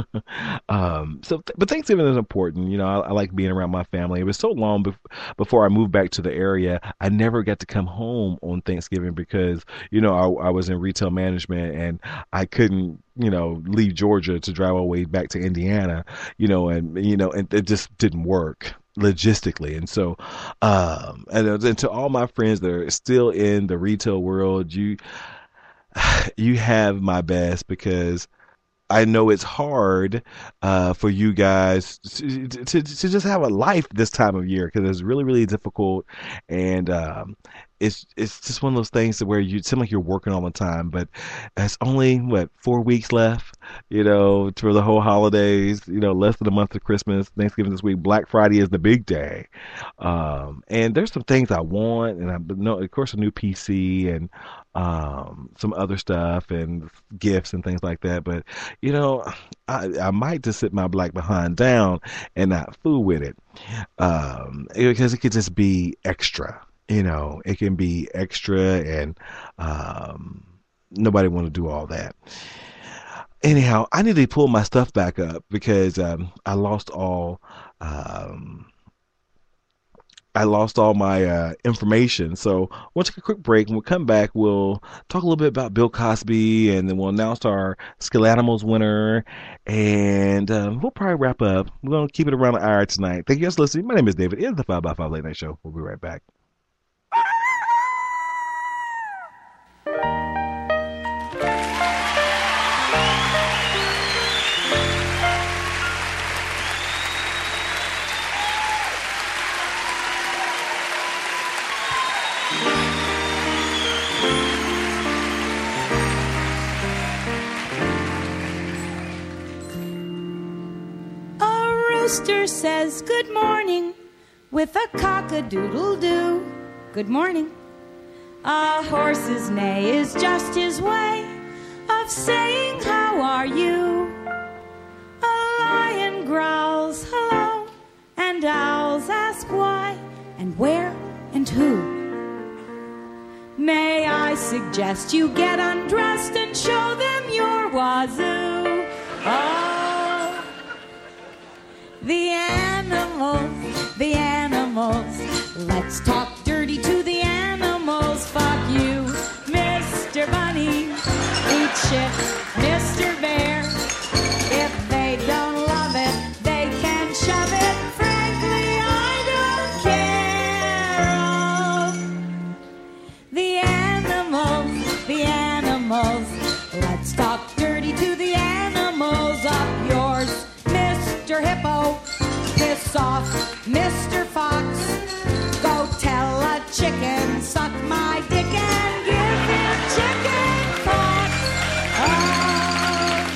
um, so, th- but Thanksgiving is important. You know, I, I like being around my family. It was so long bef- before I moved back to the area. I never got to come home on Thanksgiving because, you know, I, I was in retail management and I couldn't, you know, leave Georgia to drive all the way back to Indiana, you know, and, you know, and it just didn't work logistically. And so, um, and, and to all my friends that are still in the retail world, you, you have my best, because I know it's hard uh, for you guys to, to, to just have a life this time of year, because it's really, really difficult. And um, it's it's just one of those things where you seem like you're working all the time, but it's only, what, four weeks left, you know, for the whole holidays, you know, less than a month of Christmas, Thanksgiving this week. Black Friday is the big day. Um, and there's some things I want, and I know, of course, a new P C and um, some other stuff and gifts and things like that. But, you know, I, I might just sit my black behind down and not fool with it, um, because it could just be extra. You know, it can be extra, and um, nobody want to do all that. Anyhow, I need to pull my stuff back up because um, I lost all um, I lost all my uh, information. So we'll take a quick break, and we'll come back. We'll talk a little bit about Bill Cosby, and then we'll announce our Skill-Animals winner, and um, we'll probably wrap up. We're going to keep it around an hour tonight. Thank you guys for listening. My name is David. It's the five by five Late Night Show. We'll be right back. Rooster says good morning with a cock-a-doodle-doo. Good morning. A horse's neigh is just his way of saying how are you. A lion growls hello, and owls ask why and where and who. May I suggest you get undressed and show them your wazoo? Oh, the animals, the animals. Let's talk dirty to the animals. Fuck you, Mister Bunny. Eat shit, Mister Bear. If they don't love it, they can shove it. Frankly, I don't care. Oh, the animals, the animals. Let's talk dirty to the animals. Up yours, Mister Hippo. Piss off, Mister Fox. Go tell a chicken, suck my dick and give him chicken pox. Oh,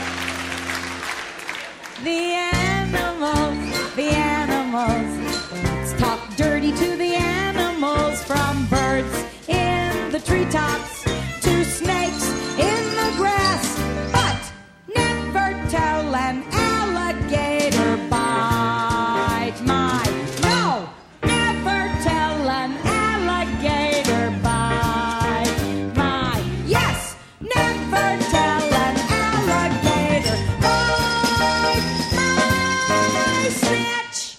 the animals, the animals. Let's talk dirty to the animals. From birds in the treetops to snakes in the grass. But never tell an alligator bite my. No, never tell an alligator bite my. Yes, never tell an alligator bite my snitch.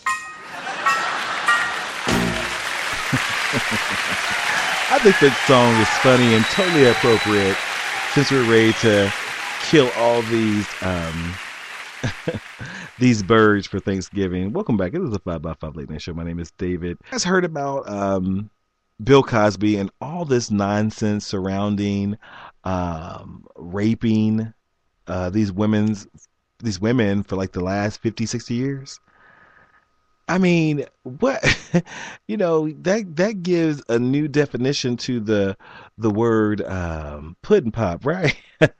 I think that song is funny and totally appropriate since we're ready to kill all these um, these birds for Thanksgiving. Welcome back. This is the five by five Late Night Show. My name is David. You guys heard about um, Bill Cosby and all this nonsense surrounding um, raping uh, these women's these women for like the last fifty, sixty years? I mean, what, you know, that that gives a new definition to the the word um, pudding pop, right?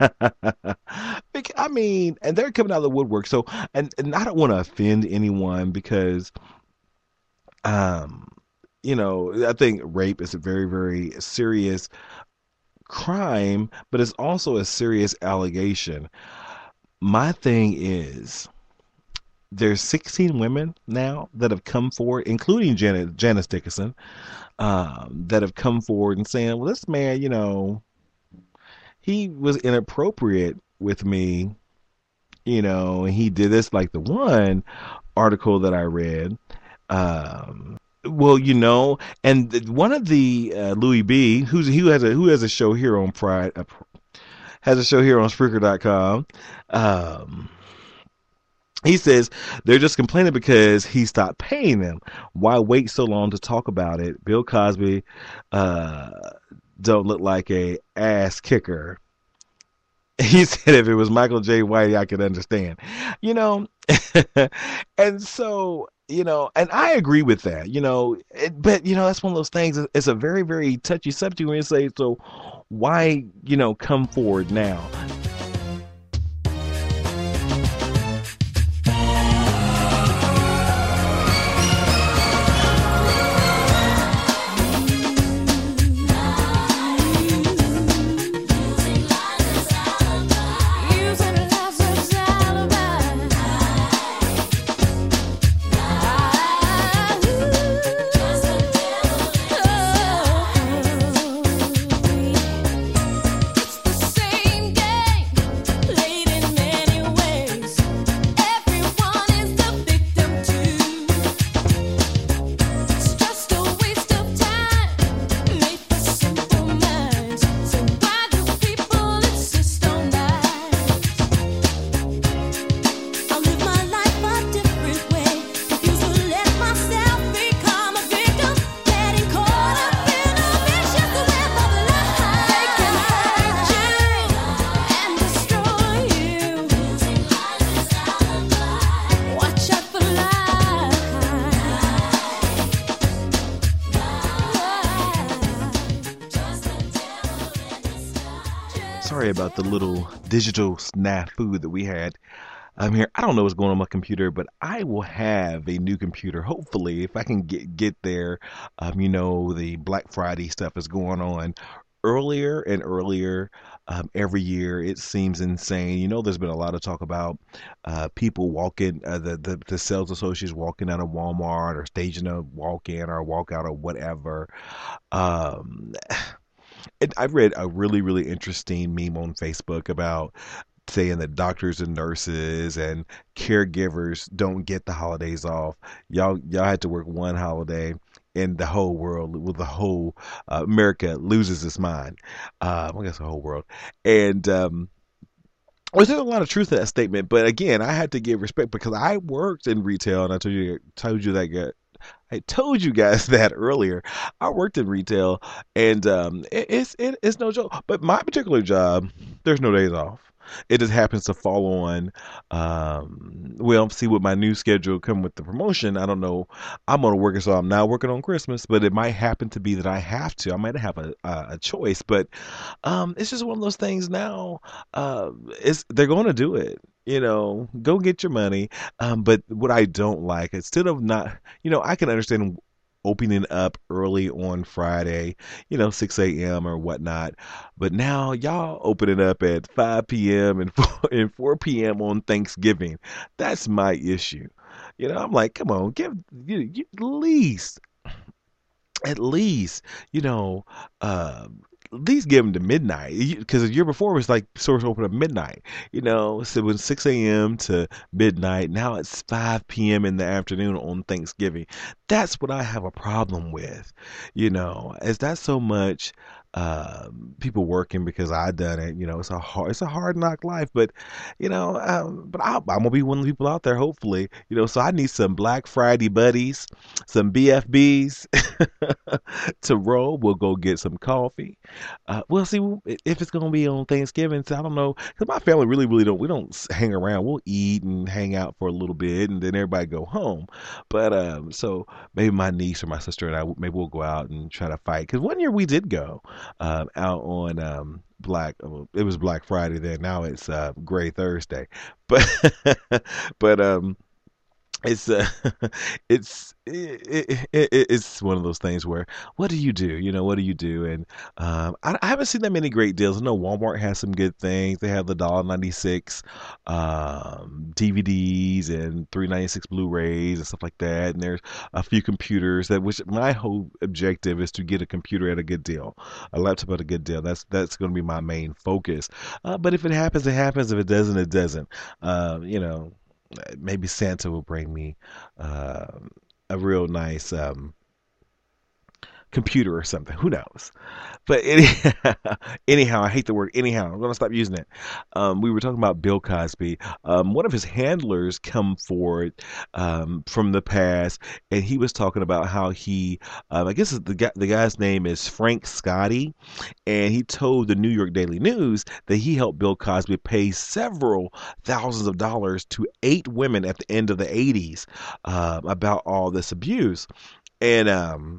I mean, and they're coming out of the woodwork. So, and, and I don't want to offend anyone because, um, you know, I think rape is a very, very serious crime, but it's also a serious allegation. My thing is, there's sixteen women now that have come forward, including Janet, Janice Dickinson, um, that have come forward and saying, well, this man, you know, he was inappropriate with me, you know, and he did this. Like the one article that I read, um, well, you know, and the, one of the uh, Louis B, who's who has a who has a show here on Pride, uh, has a show here on Spreaker dot com. Um, He says they're just complaining because he stopped paying them. Why wait so long to talk about it? Bill Cosby uh, don't look like a ass kicker. He said if it was Michael J. White, I could understand. You know, and so, you know, and I agree with that, you know, it, but, you know, that's one of those things. It's a very, very touchy subject when you say, so why, you know, come forward now? Same day. sorry about the little digital snafu that we had. I'm here. I don't know what's going on with my computer, but I will have a new computer. Hopefully, if I can get get there, um, you know, the Black Friday stuff is going on earlier and earlier um, every year. It seems insane. You know, there's been a lot of talk about uh, people walking, uh, the, the the sales associates walking out of Walmart or staging a walk in or walk out or whatever. Um, it, I read a really really interesting meme on Facebook about saying that doctors and nurses and caregivers don't get the holidays off. Y'all, y'all had to work one holiday, and the whole world, well, the whole uh, America loses its mind. Uh, I guess the whole world. And um, well, there's a lot of truth to that statement. But again, I had to give respect because I worked in retail, and I told you, told you that. Guy, I told you guys that earlier. I worked in retail, and um, it, it's it, it's no joke. But my particular job, there's no days off. It just happens to fall on, um, well, see with my new schedule come with the promotion. I don't know. I'm on a working, so I'm now working on Christmas, but it might happen to be that I have to. I might have a, a, a choice, but um, it's just one of those things now. Uh, it's they're going to do it. You know, go get your money. Um, but what I don't like, instead of not, you know, I can understand opening up early on Friday, you know, six a.m. or whatnot. But now y'all opening up at five p.m. and four, and four p.m. on Thanksgiving. That's my issue. You know, I'm like, come on, give you, you at least, at least, you know, uh, at least give them to midnight, because the year before it was like stores open at midnight, you know, so it was six a.m. to midnight. Now it's five p.m. in the afternoon on Thanksgiving. That's what I have a problem with, you know, is that so much uh, people working because I done it, you know, it's a hard, it's a hard knock life, but you know, um, but I'll, I'm gonna be one of the people out there, hopefully, you know, so I need some Black Friday buddies, some B F Bs to roll. We'll go get some coffee. Uh, we'll see if it's gonna be on Thanksgiving. So I don't know, because my family really, really don't. We don't hang around. We'll eat and hang out for a little bit, and then everybody go home. But um, so maybe my niece or my sister and I, maybe we'll go out and try to fight. Because one year we did go um, out on um, Black. It was Black Friday then. Now it's uh, Gray Thursday. But but um. It's uh, it's it, it, it, it's one of those things where what do you do? You know, what do you do? And um, I, I haven't seen that many great deals. I know Walmart has some good things. They have the one ninety-six um, D V Ds and three ninety-six Blu-rays and stuff like that. And there's a few computers that, which my whole objective is to get a computer at a good deal, a laptop at a good deal. That's that's going to be my main focus. Uh, but if it happens, it happens. If it doesn't, it doesn't. Uh, you know. Maybe Santa will bring me uh, a real nice um, computer or something. Who knows? But any, anyhow, I hate the word anyhow. I'm going to stop using it. Um, we were talking about Bill Cosby. Um, one of his handlers come forward um, from the past, and he was talking about how he, um, I guess the guy, the guy's name is Frank Scotty, and he told the New York Daily News that he helped Bill Cosby pay several thousands of dollars to eight women at the end of the eighties uh, about all this abuse. And um,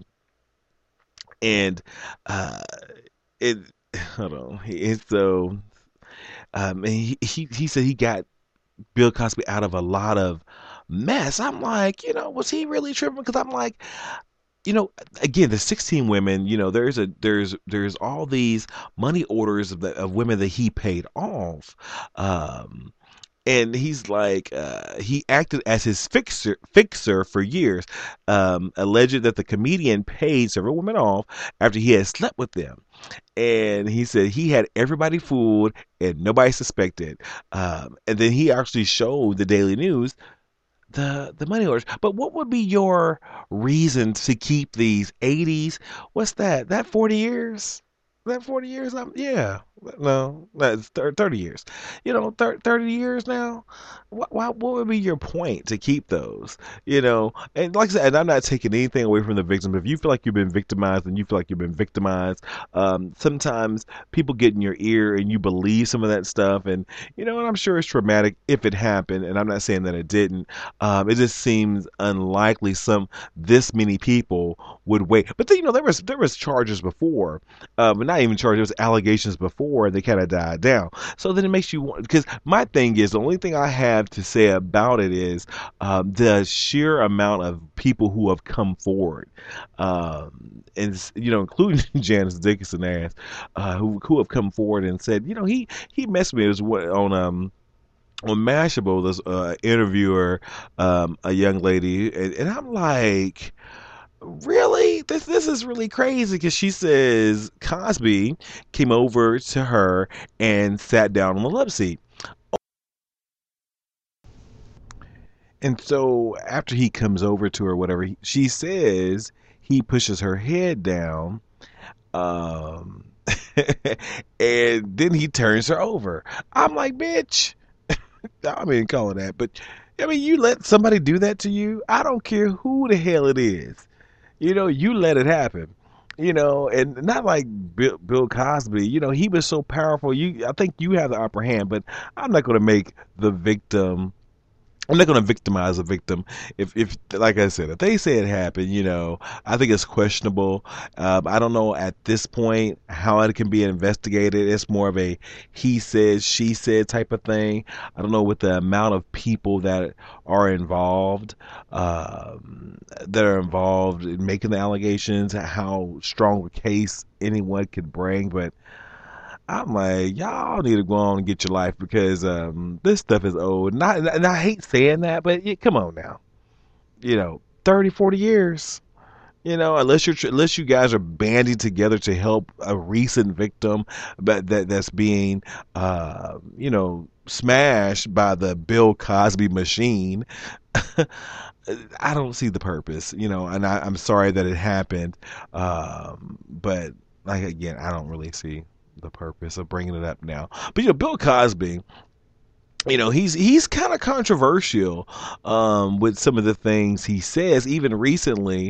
And uh, it, hold on. He, so, um, he, he he said he got Bill Cosby out of a lot of mess. I'm like, you know, was he really tripping? Because I'm like, you know, again, the sixteen women. You know, there's a there's there's all these money orders of the, of women that he paid off. Um, And he's like, uh, he acted as his fixer, fixer for years, um, alleged that the comedian paid several women off after he had slept with them. And he said he had everybody fooled and nobody suspected. Um, and then he actually showed the Daily News the the money orders. But what would be your reason to keep these eighties? What's that? That forty years? That forty years? I'm, yeah. No, that's thirty years. You know, thirty years now. What, what what would be your point to keep those? You know, and like I said, and I'm not taking anything away from the victim. If you feel like you've been victimized, and you feel like you've been victimized, um, sometimes people get in your ear and you believe some of that stuff, and you know, and I'm sure it's traumatic if it happened. And I'm not saying that it didn't. Um, it just seems unlikely some this many people would wait. But then, you know, there was there was charges before, uh, but not even charges. There was allegations before. before, they kind of died down. So then it makes you want, because my thing is, the only thing I have to say about it is um, the sheer amount of people who have come forward, um, and you know, including Janice Dickinson ass, uh, who who have come forward and said, you know, he he messed me. It was what- on um on Mashable, this uh, interviewer, um, a young lady, and, and I'm like, really? This this is really crazy, because she says Cosby came over to her and sat down on the love seat. And so after he comes over to her, whatever, he, she says he pushes her head down, um, and then he turns her over. I'm like, bitch. I mean, call it that, but I mean, you let somebody do that to you. I don't care who the hell it is. You know, you let it happen. You know, and not like Bill, Bill Cosby. You know, he was so powerful. You, I think you have the upper hand, but I'm not going to make the victim. I'm not going to victimize a victim. If, if, like I said, if they say it happened, you know, I think it's questionable. Um, I don't know at this point how it can be investigated. It's more of a he said, she said type of thing. I don't know what the amount of people that are involved, um, that are involved in making the allegations, how strong a case anyone could bring, but I'm like, y'all need to go on and get your life, because um, this stuff is old. And I, and I hate saying that, but yeah, come on now. You know, thirty, forty years. You know, unless you're unless you guys are banding together to help a recent victim, but that that's being, uh, you know, smashed by the Bill Cosby machine. I don't see the purpose. You know, and I, I'm sorry that it happened, um, but like again, I don't really see the purpose of bringing it up now. But you know, Bill Cosby, you know, he's he's kind of controversial um, with some of the things he says, even recently,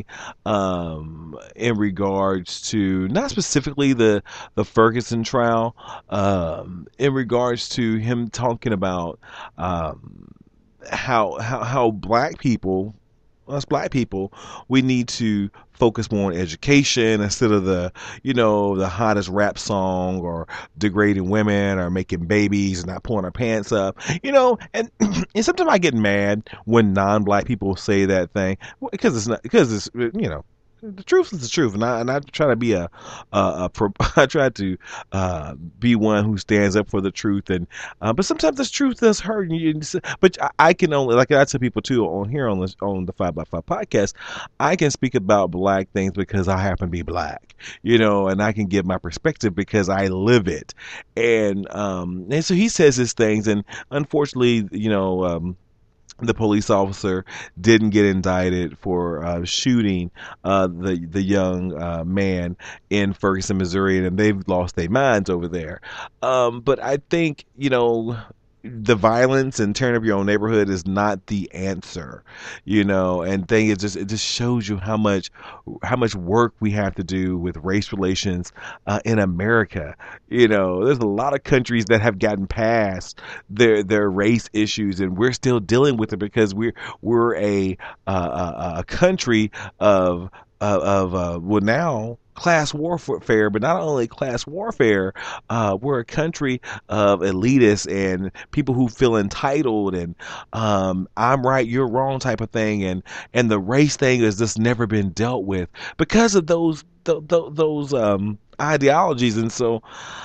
um, in regards to not specifically the the Ferguson trial, um, in regards to him talking about um, how how how black people. Us black people, we need to focus more on education instead of the, you know, the hottest rap song or degrading women or making babies and not pulling our pants up, you know. And, and sometimes I get mad when non-black people say that thing, because it's not, because it's, you know, the truth is the truth, and I and I try to be a, a, a pro, I try to uh, be one who stands up for the truth, and uh, but sometimes this truth does hurt. And you, but I, I can only, like I tell people too on here on this on the Five by Five podcast, I can speak about black things because I happen to be black, you know, and I can give my perspective because I live it, and um and so he says his things, and unfortunately, you know. Um, The police officer didn't get indicted for uh, shooting uh, the the young uh, man in Ferguson, Missouri, and they've lost their minds over there. Um, but I think, you know, the violence and tearing up your own neighborhood is not the answer, you know. And thing it just it just shows you how much how much work we have to do with race relations uh, in America. You know, there's a lot of countries that have gotten past their their race issues, and we're still dealing with it because we're we're a uh, a, a country of of, of uh, well now. class warfare, but not only class warfare, uh, we're a country of elitists and people who feel entitled and um, I'm right, you're wrong type of thing, and and the race thing has just never been dealt with because of those th- th- those um, ideologies. And so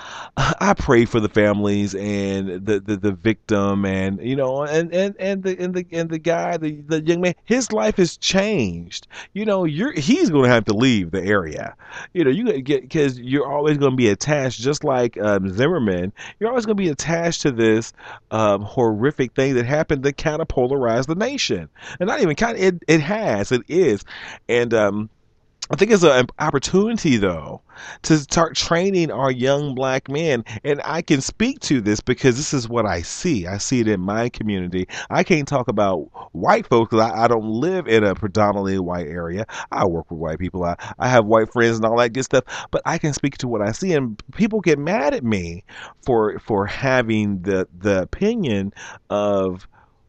I pray for the families and the, the, the victim, and you know, and, and, and the and the and the guy, the, the young man, his life has changed. You know, you're he's going to have to leave the area. You know, you get because you're always going to be attached, just like um, Zimmerman. You're always going to be attached to this um, horrific thing that happened that kind of polarized the nation, and not even kind of it. It has, it is, and um. I think it's an opportunity, though, to start training our young black men. And I can speak to this because this is what I see. I see it in my community. I can't talk about white folks because I, I don't live in a predominantly white area. I work with white people. I, I have white friends and all that good stuff. But I can speak to what I see. And people get mad at me for for having the the opinion of,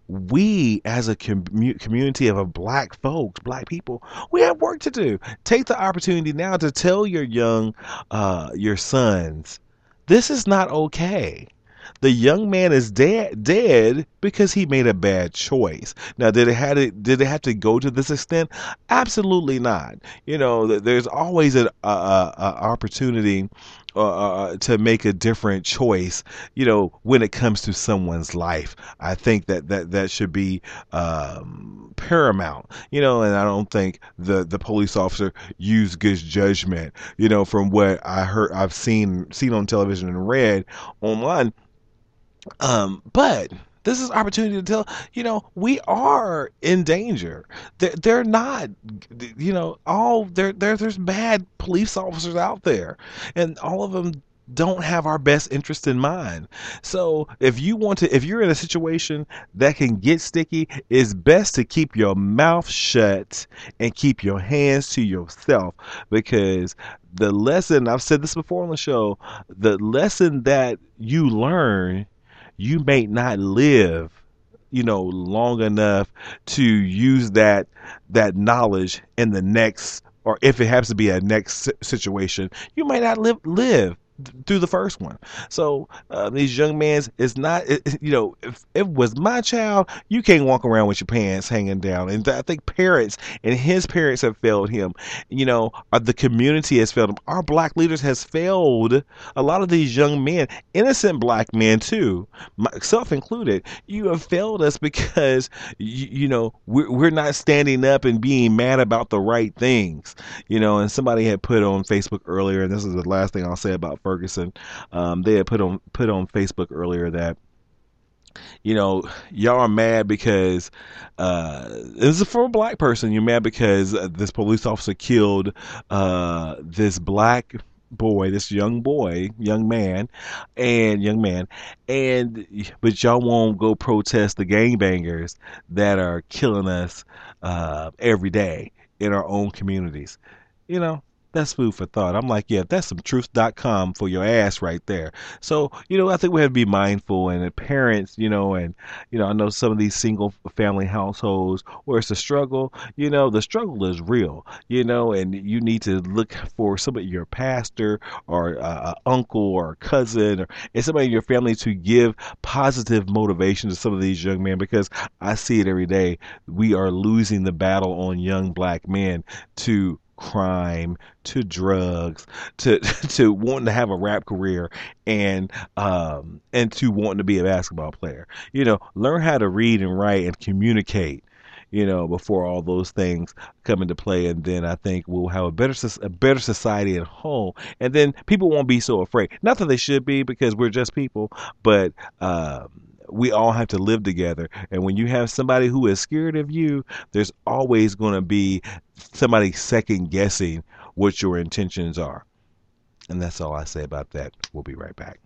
we as a com- community of a black folks, black people, we have work to do. Take the opportunity now to tell your young, uh, your sons This is not okay. The young man is dead dead because he made a bad choice. Now, did it had it did it have to go to this extent? Absolutely not. You know, th- there's always an uh, uh, uh, opportunity uh, uh, to make a different choice. You know, when it comes to someone's life, I think that that that should be um, paramount. You know, and I don't think the the police officer used good judgment. You know, from what I heard, I've seen seen on television and read online. Um, but this is opportunity to tell, you know, we are in danger. They're, they're not, you know, all there, there, there's bad police officers out there, and all of them don't have our best interest in mind. So if you want to, if you're in a situation that can get sticky, it's best to keep your mouth shut and keep your hands to yourself, because the lesson, I've said this before on the show, the lesson that you learn, you may not live, you know, long enough to use that that knowledge in the next, or if it happens to be a next situation, you might not live live through the first one. So uh, these young men, it's not, it, you know, if it was my child, you can't walk around with your pants hanging down. And I think parents and his parents have failed him. You know, uh, the community has failed him. Our black leaders has failed a lot of these young men, innocent black men too, myself included. You have failed us because you, you know we're, we're not standing up and being mad about the right things. You know, and somebody had put on Facebook earlier, and this is the last thing I'll say about Ferguson. Um, they had put on put on Facebook earlier that, you know, y'all are mad because uh, this is for a black person. You're mad because uh, this police officer killed uh, this black boy, this young boy, young man, and young man, and but y'all won't go protest the gangbangers that are killing us uh, every day in our own communities. You know, that's food for thought. I'm like, yeah, that's some truth dot com for your ass right there. So, you know, I think we have to be mindful, and the parents, you know, and, you know, I know some of these single family households where it's a struggle, you know, the struggle is real, you know, and you need to look for somebody, your pastor or uh, uncle or cousin or and somebody in your family to give positive motivation to some of these young men, because I see it every day. We are losing the battle on young black men to crime, to drugs, to to wanting to have a rap career, and um and to wanting to be a basketball player. You know, learn how to read and write and communicate, you know, before all those things come into play, and then I think we'll have a better a better society at home, and then people won't be so afraid. Not that they should be, because we're just people, but um we all have to live together. And when you have somebody who is scared of you, there's always going to be somebody second guessing what your intentions are. And that's all I say about that. We'll be right back.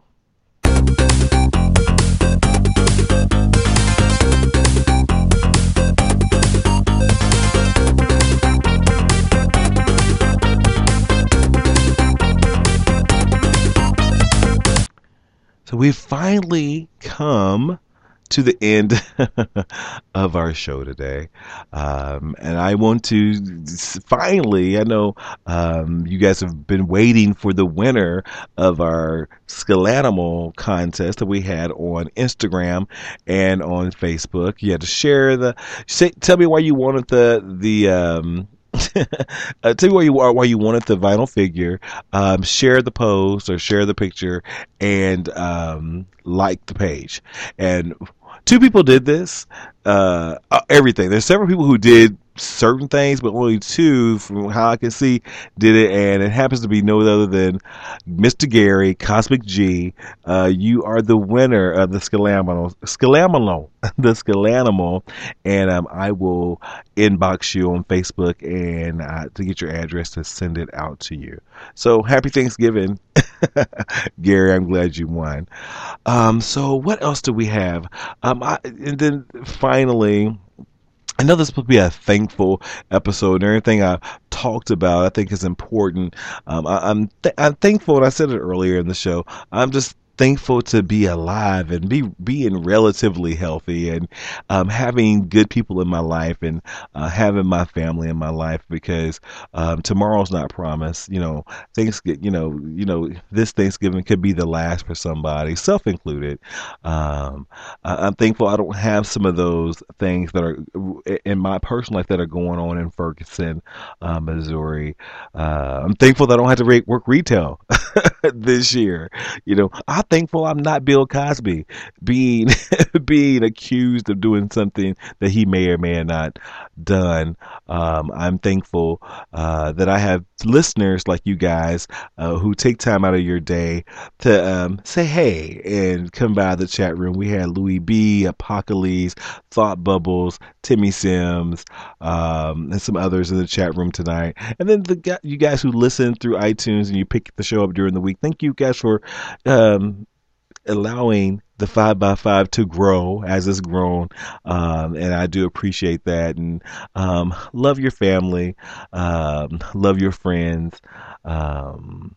So we've finally come to the end of our show today. Um, and I want to finally, I know um, you guys have been waiting for the winner of our Skillanimal contest that we had on Instagram and on Facebook. You had to share the, say, tell me why you wanted the, the, um, uh, tell me why you are, why you wanted the vinyl figure. Um, share the post or share the picture, and um, like the page. And two people did this. Uh, everything. There's several people who did certain things, but only two, from how I can see, did it, and it happens to be no other than Mister Gary, Cosmic G. Uh, you are the winner of the Skillanimal, Skillanimal, the Skillanimal, and um, I will inbox you on Facebook and uh, to get your address to send it out to you. So happy Thanksgiving, Gary. I'm glad you won. Um, so what else do we have? Um, I, and then finally, I know this will be a thankful episode, and everything I talked about I think is important. Um, I, I'm th- I'm thankful, and I said it earlier in the show. I'm just thankful to be alive and be being relatively healthy and um, having good people in my life and uh, having my family in my life because um, tomorrow's not promised. You know, things get, you know, you know, this Thanksgiving could be the last for somebody, self included. Um, I, I'm thankful I don't have some of those things that are in my personal life that are going on in Ferguson, uh, Missouri. Uh, I'm thankful that I don't have to re- work retail this year. You know, I'm thankful I'm not Bill Cosby being being accused of doing something that he may or may have not done. Um, I'm thankful uh, that I have listeners like you guys uh, who take time out of your day to um, say hey and come by the chat room. We had Louis B, Apocalypse, Thought Bubbles, Timmy Sims, um, and some others in the chat room tonight. And then the you guys who listen through iTunes and you pick the show up during the week. Thank you guys for um, allowing the five by five to grow as it's grown, um, and I do appreciate that. And um, love your family, um, love your friends. Um,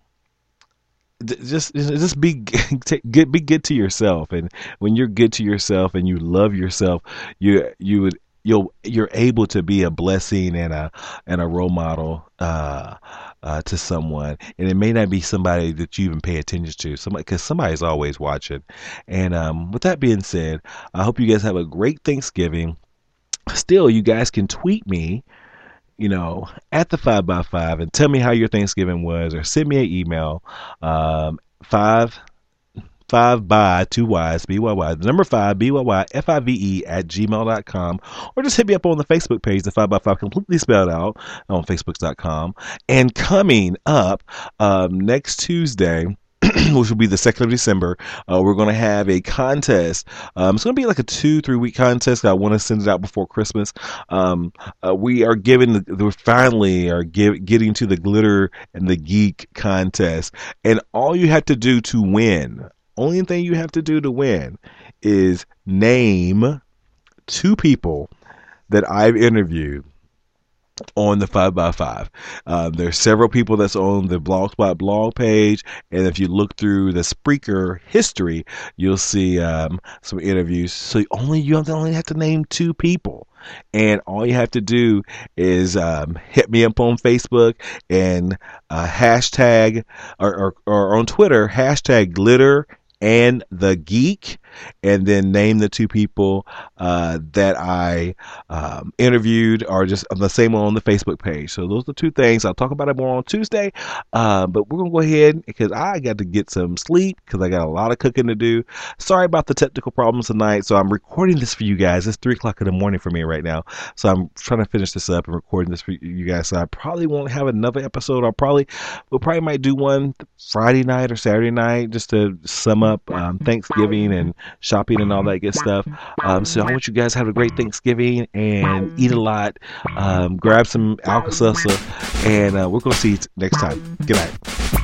just just be good, be good to yourself. And when you're good to yourself and you love yourself, you you would you'll you're able to be a blessing and a and a role model uh, uh, to someone. And it may not be somebody that you even pay attention to, somebody because somebody's always watching. And um, with that being said, I hope you guys have a great Thanksgiving. Still, you guys can tweet me, you know, at the five by five and tell me how your Thanksgiving was, or send me an email, um, five, five by two Y's, B Y Y, the number five, B Y Y, F I V E at gmail dot com, or just hit me up on the Facebook page, the five by five completely spelled out on facebook dot com. And coming up, um, next Tuesday, which will be the second of December, uh, we're going to have a contest. Um, it's going to be like a two, three week contest. I want to send it out before Christmas. Um, uh, we are giving, the, we finally are give, getting to the Glitter and the Geek contest. And all you have to do to win, only thing you have to do to win is name two people that I've interviewed on the five by five. Um, there's several people that's on the Blogspot blog page, and if you look through the Spreaker history, you'll see um, some interviews. So only you only have to name two people, and all you have to do is um, hit me up on Facebook and uh, hashtag or, or, or on Twitter hashtag Glitter and the Geek, and then name the two people uh, that I um, interviewed, or just on the same one on the Facebook page. So those are the two things. I'll talk about it more on Tuesday, uh, but we're going to go ahead because I got to get some sleep because I got a lot of cooking to do. Sorry about the technical problems tonight. So I'm recording this for you guys. It's three o'clock in the morning for me right now. So I'm trying to finish this up and recording this for you guys. So I probably won't have another episode. I'll probably, we'll probably might do one Friday night or Saturday night just to sum up um, Thanksgiving and shopping and all that good stuff. Um, so I want you guys to have a great Thanksgiving and eat a lot. Um, grab some Alka-Seltzer, and uh, we're going to see you next time. Good night.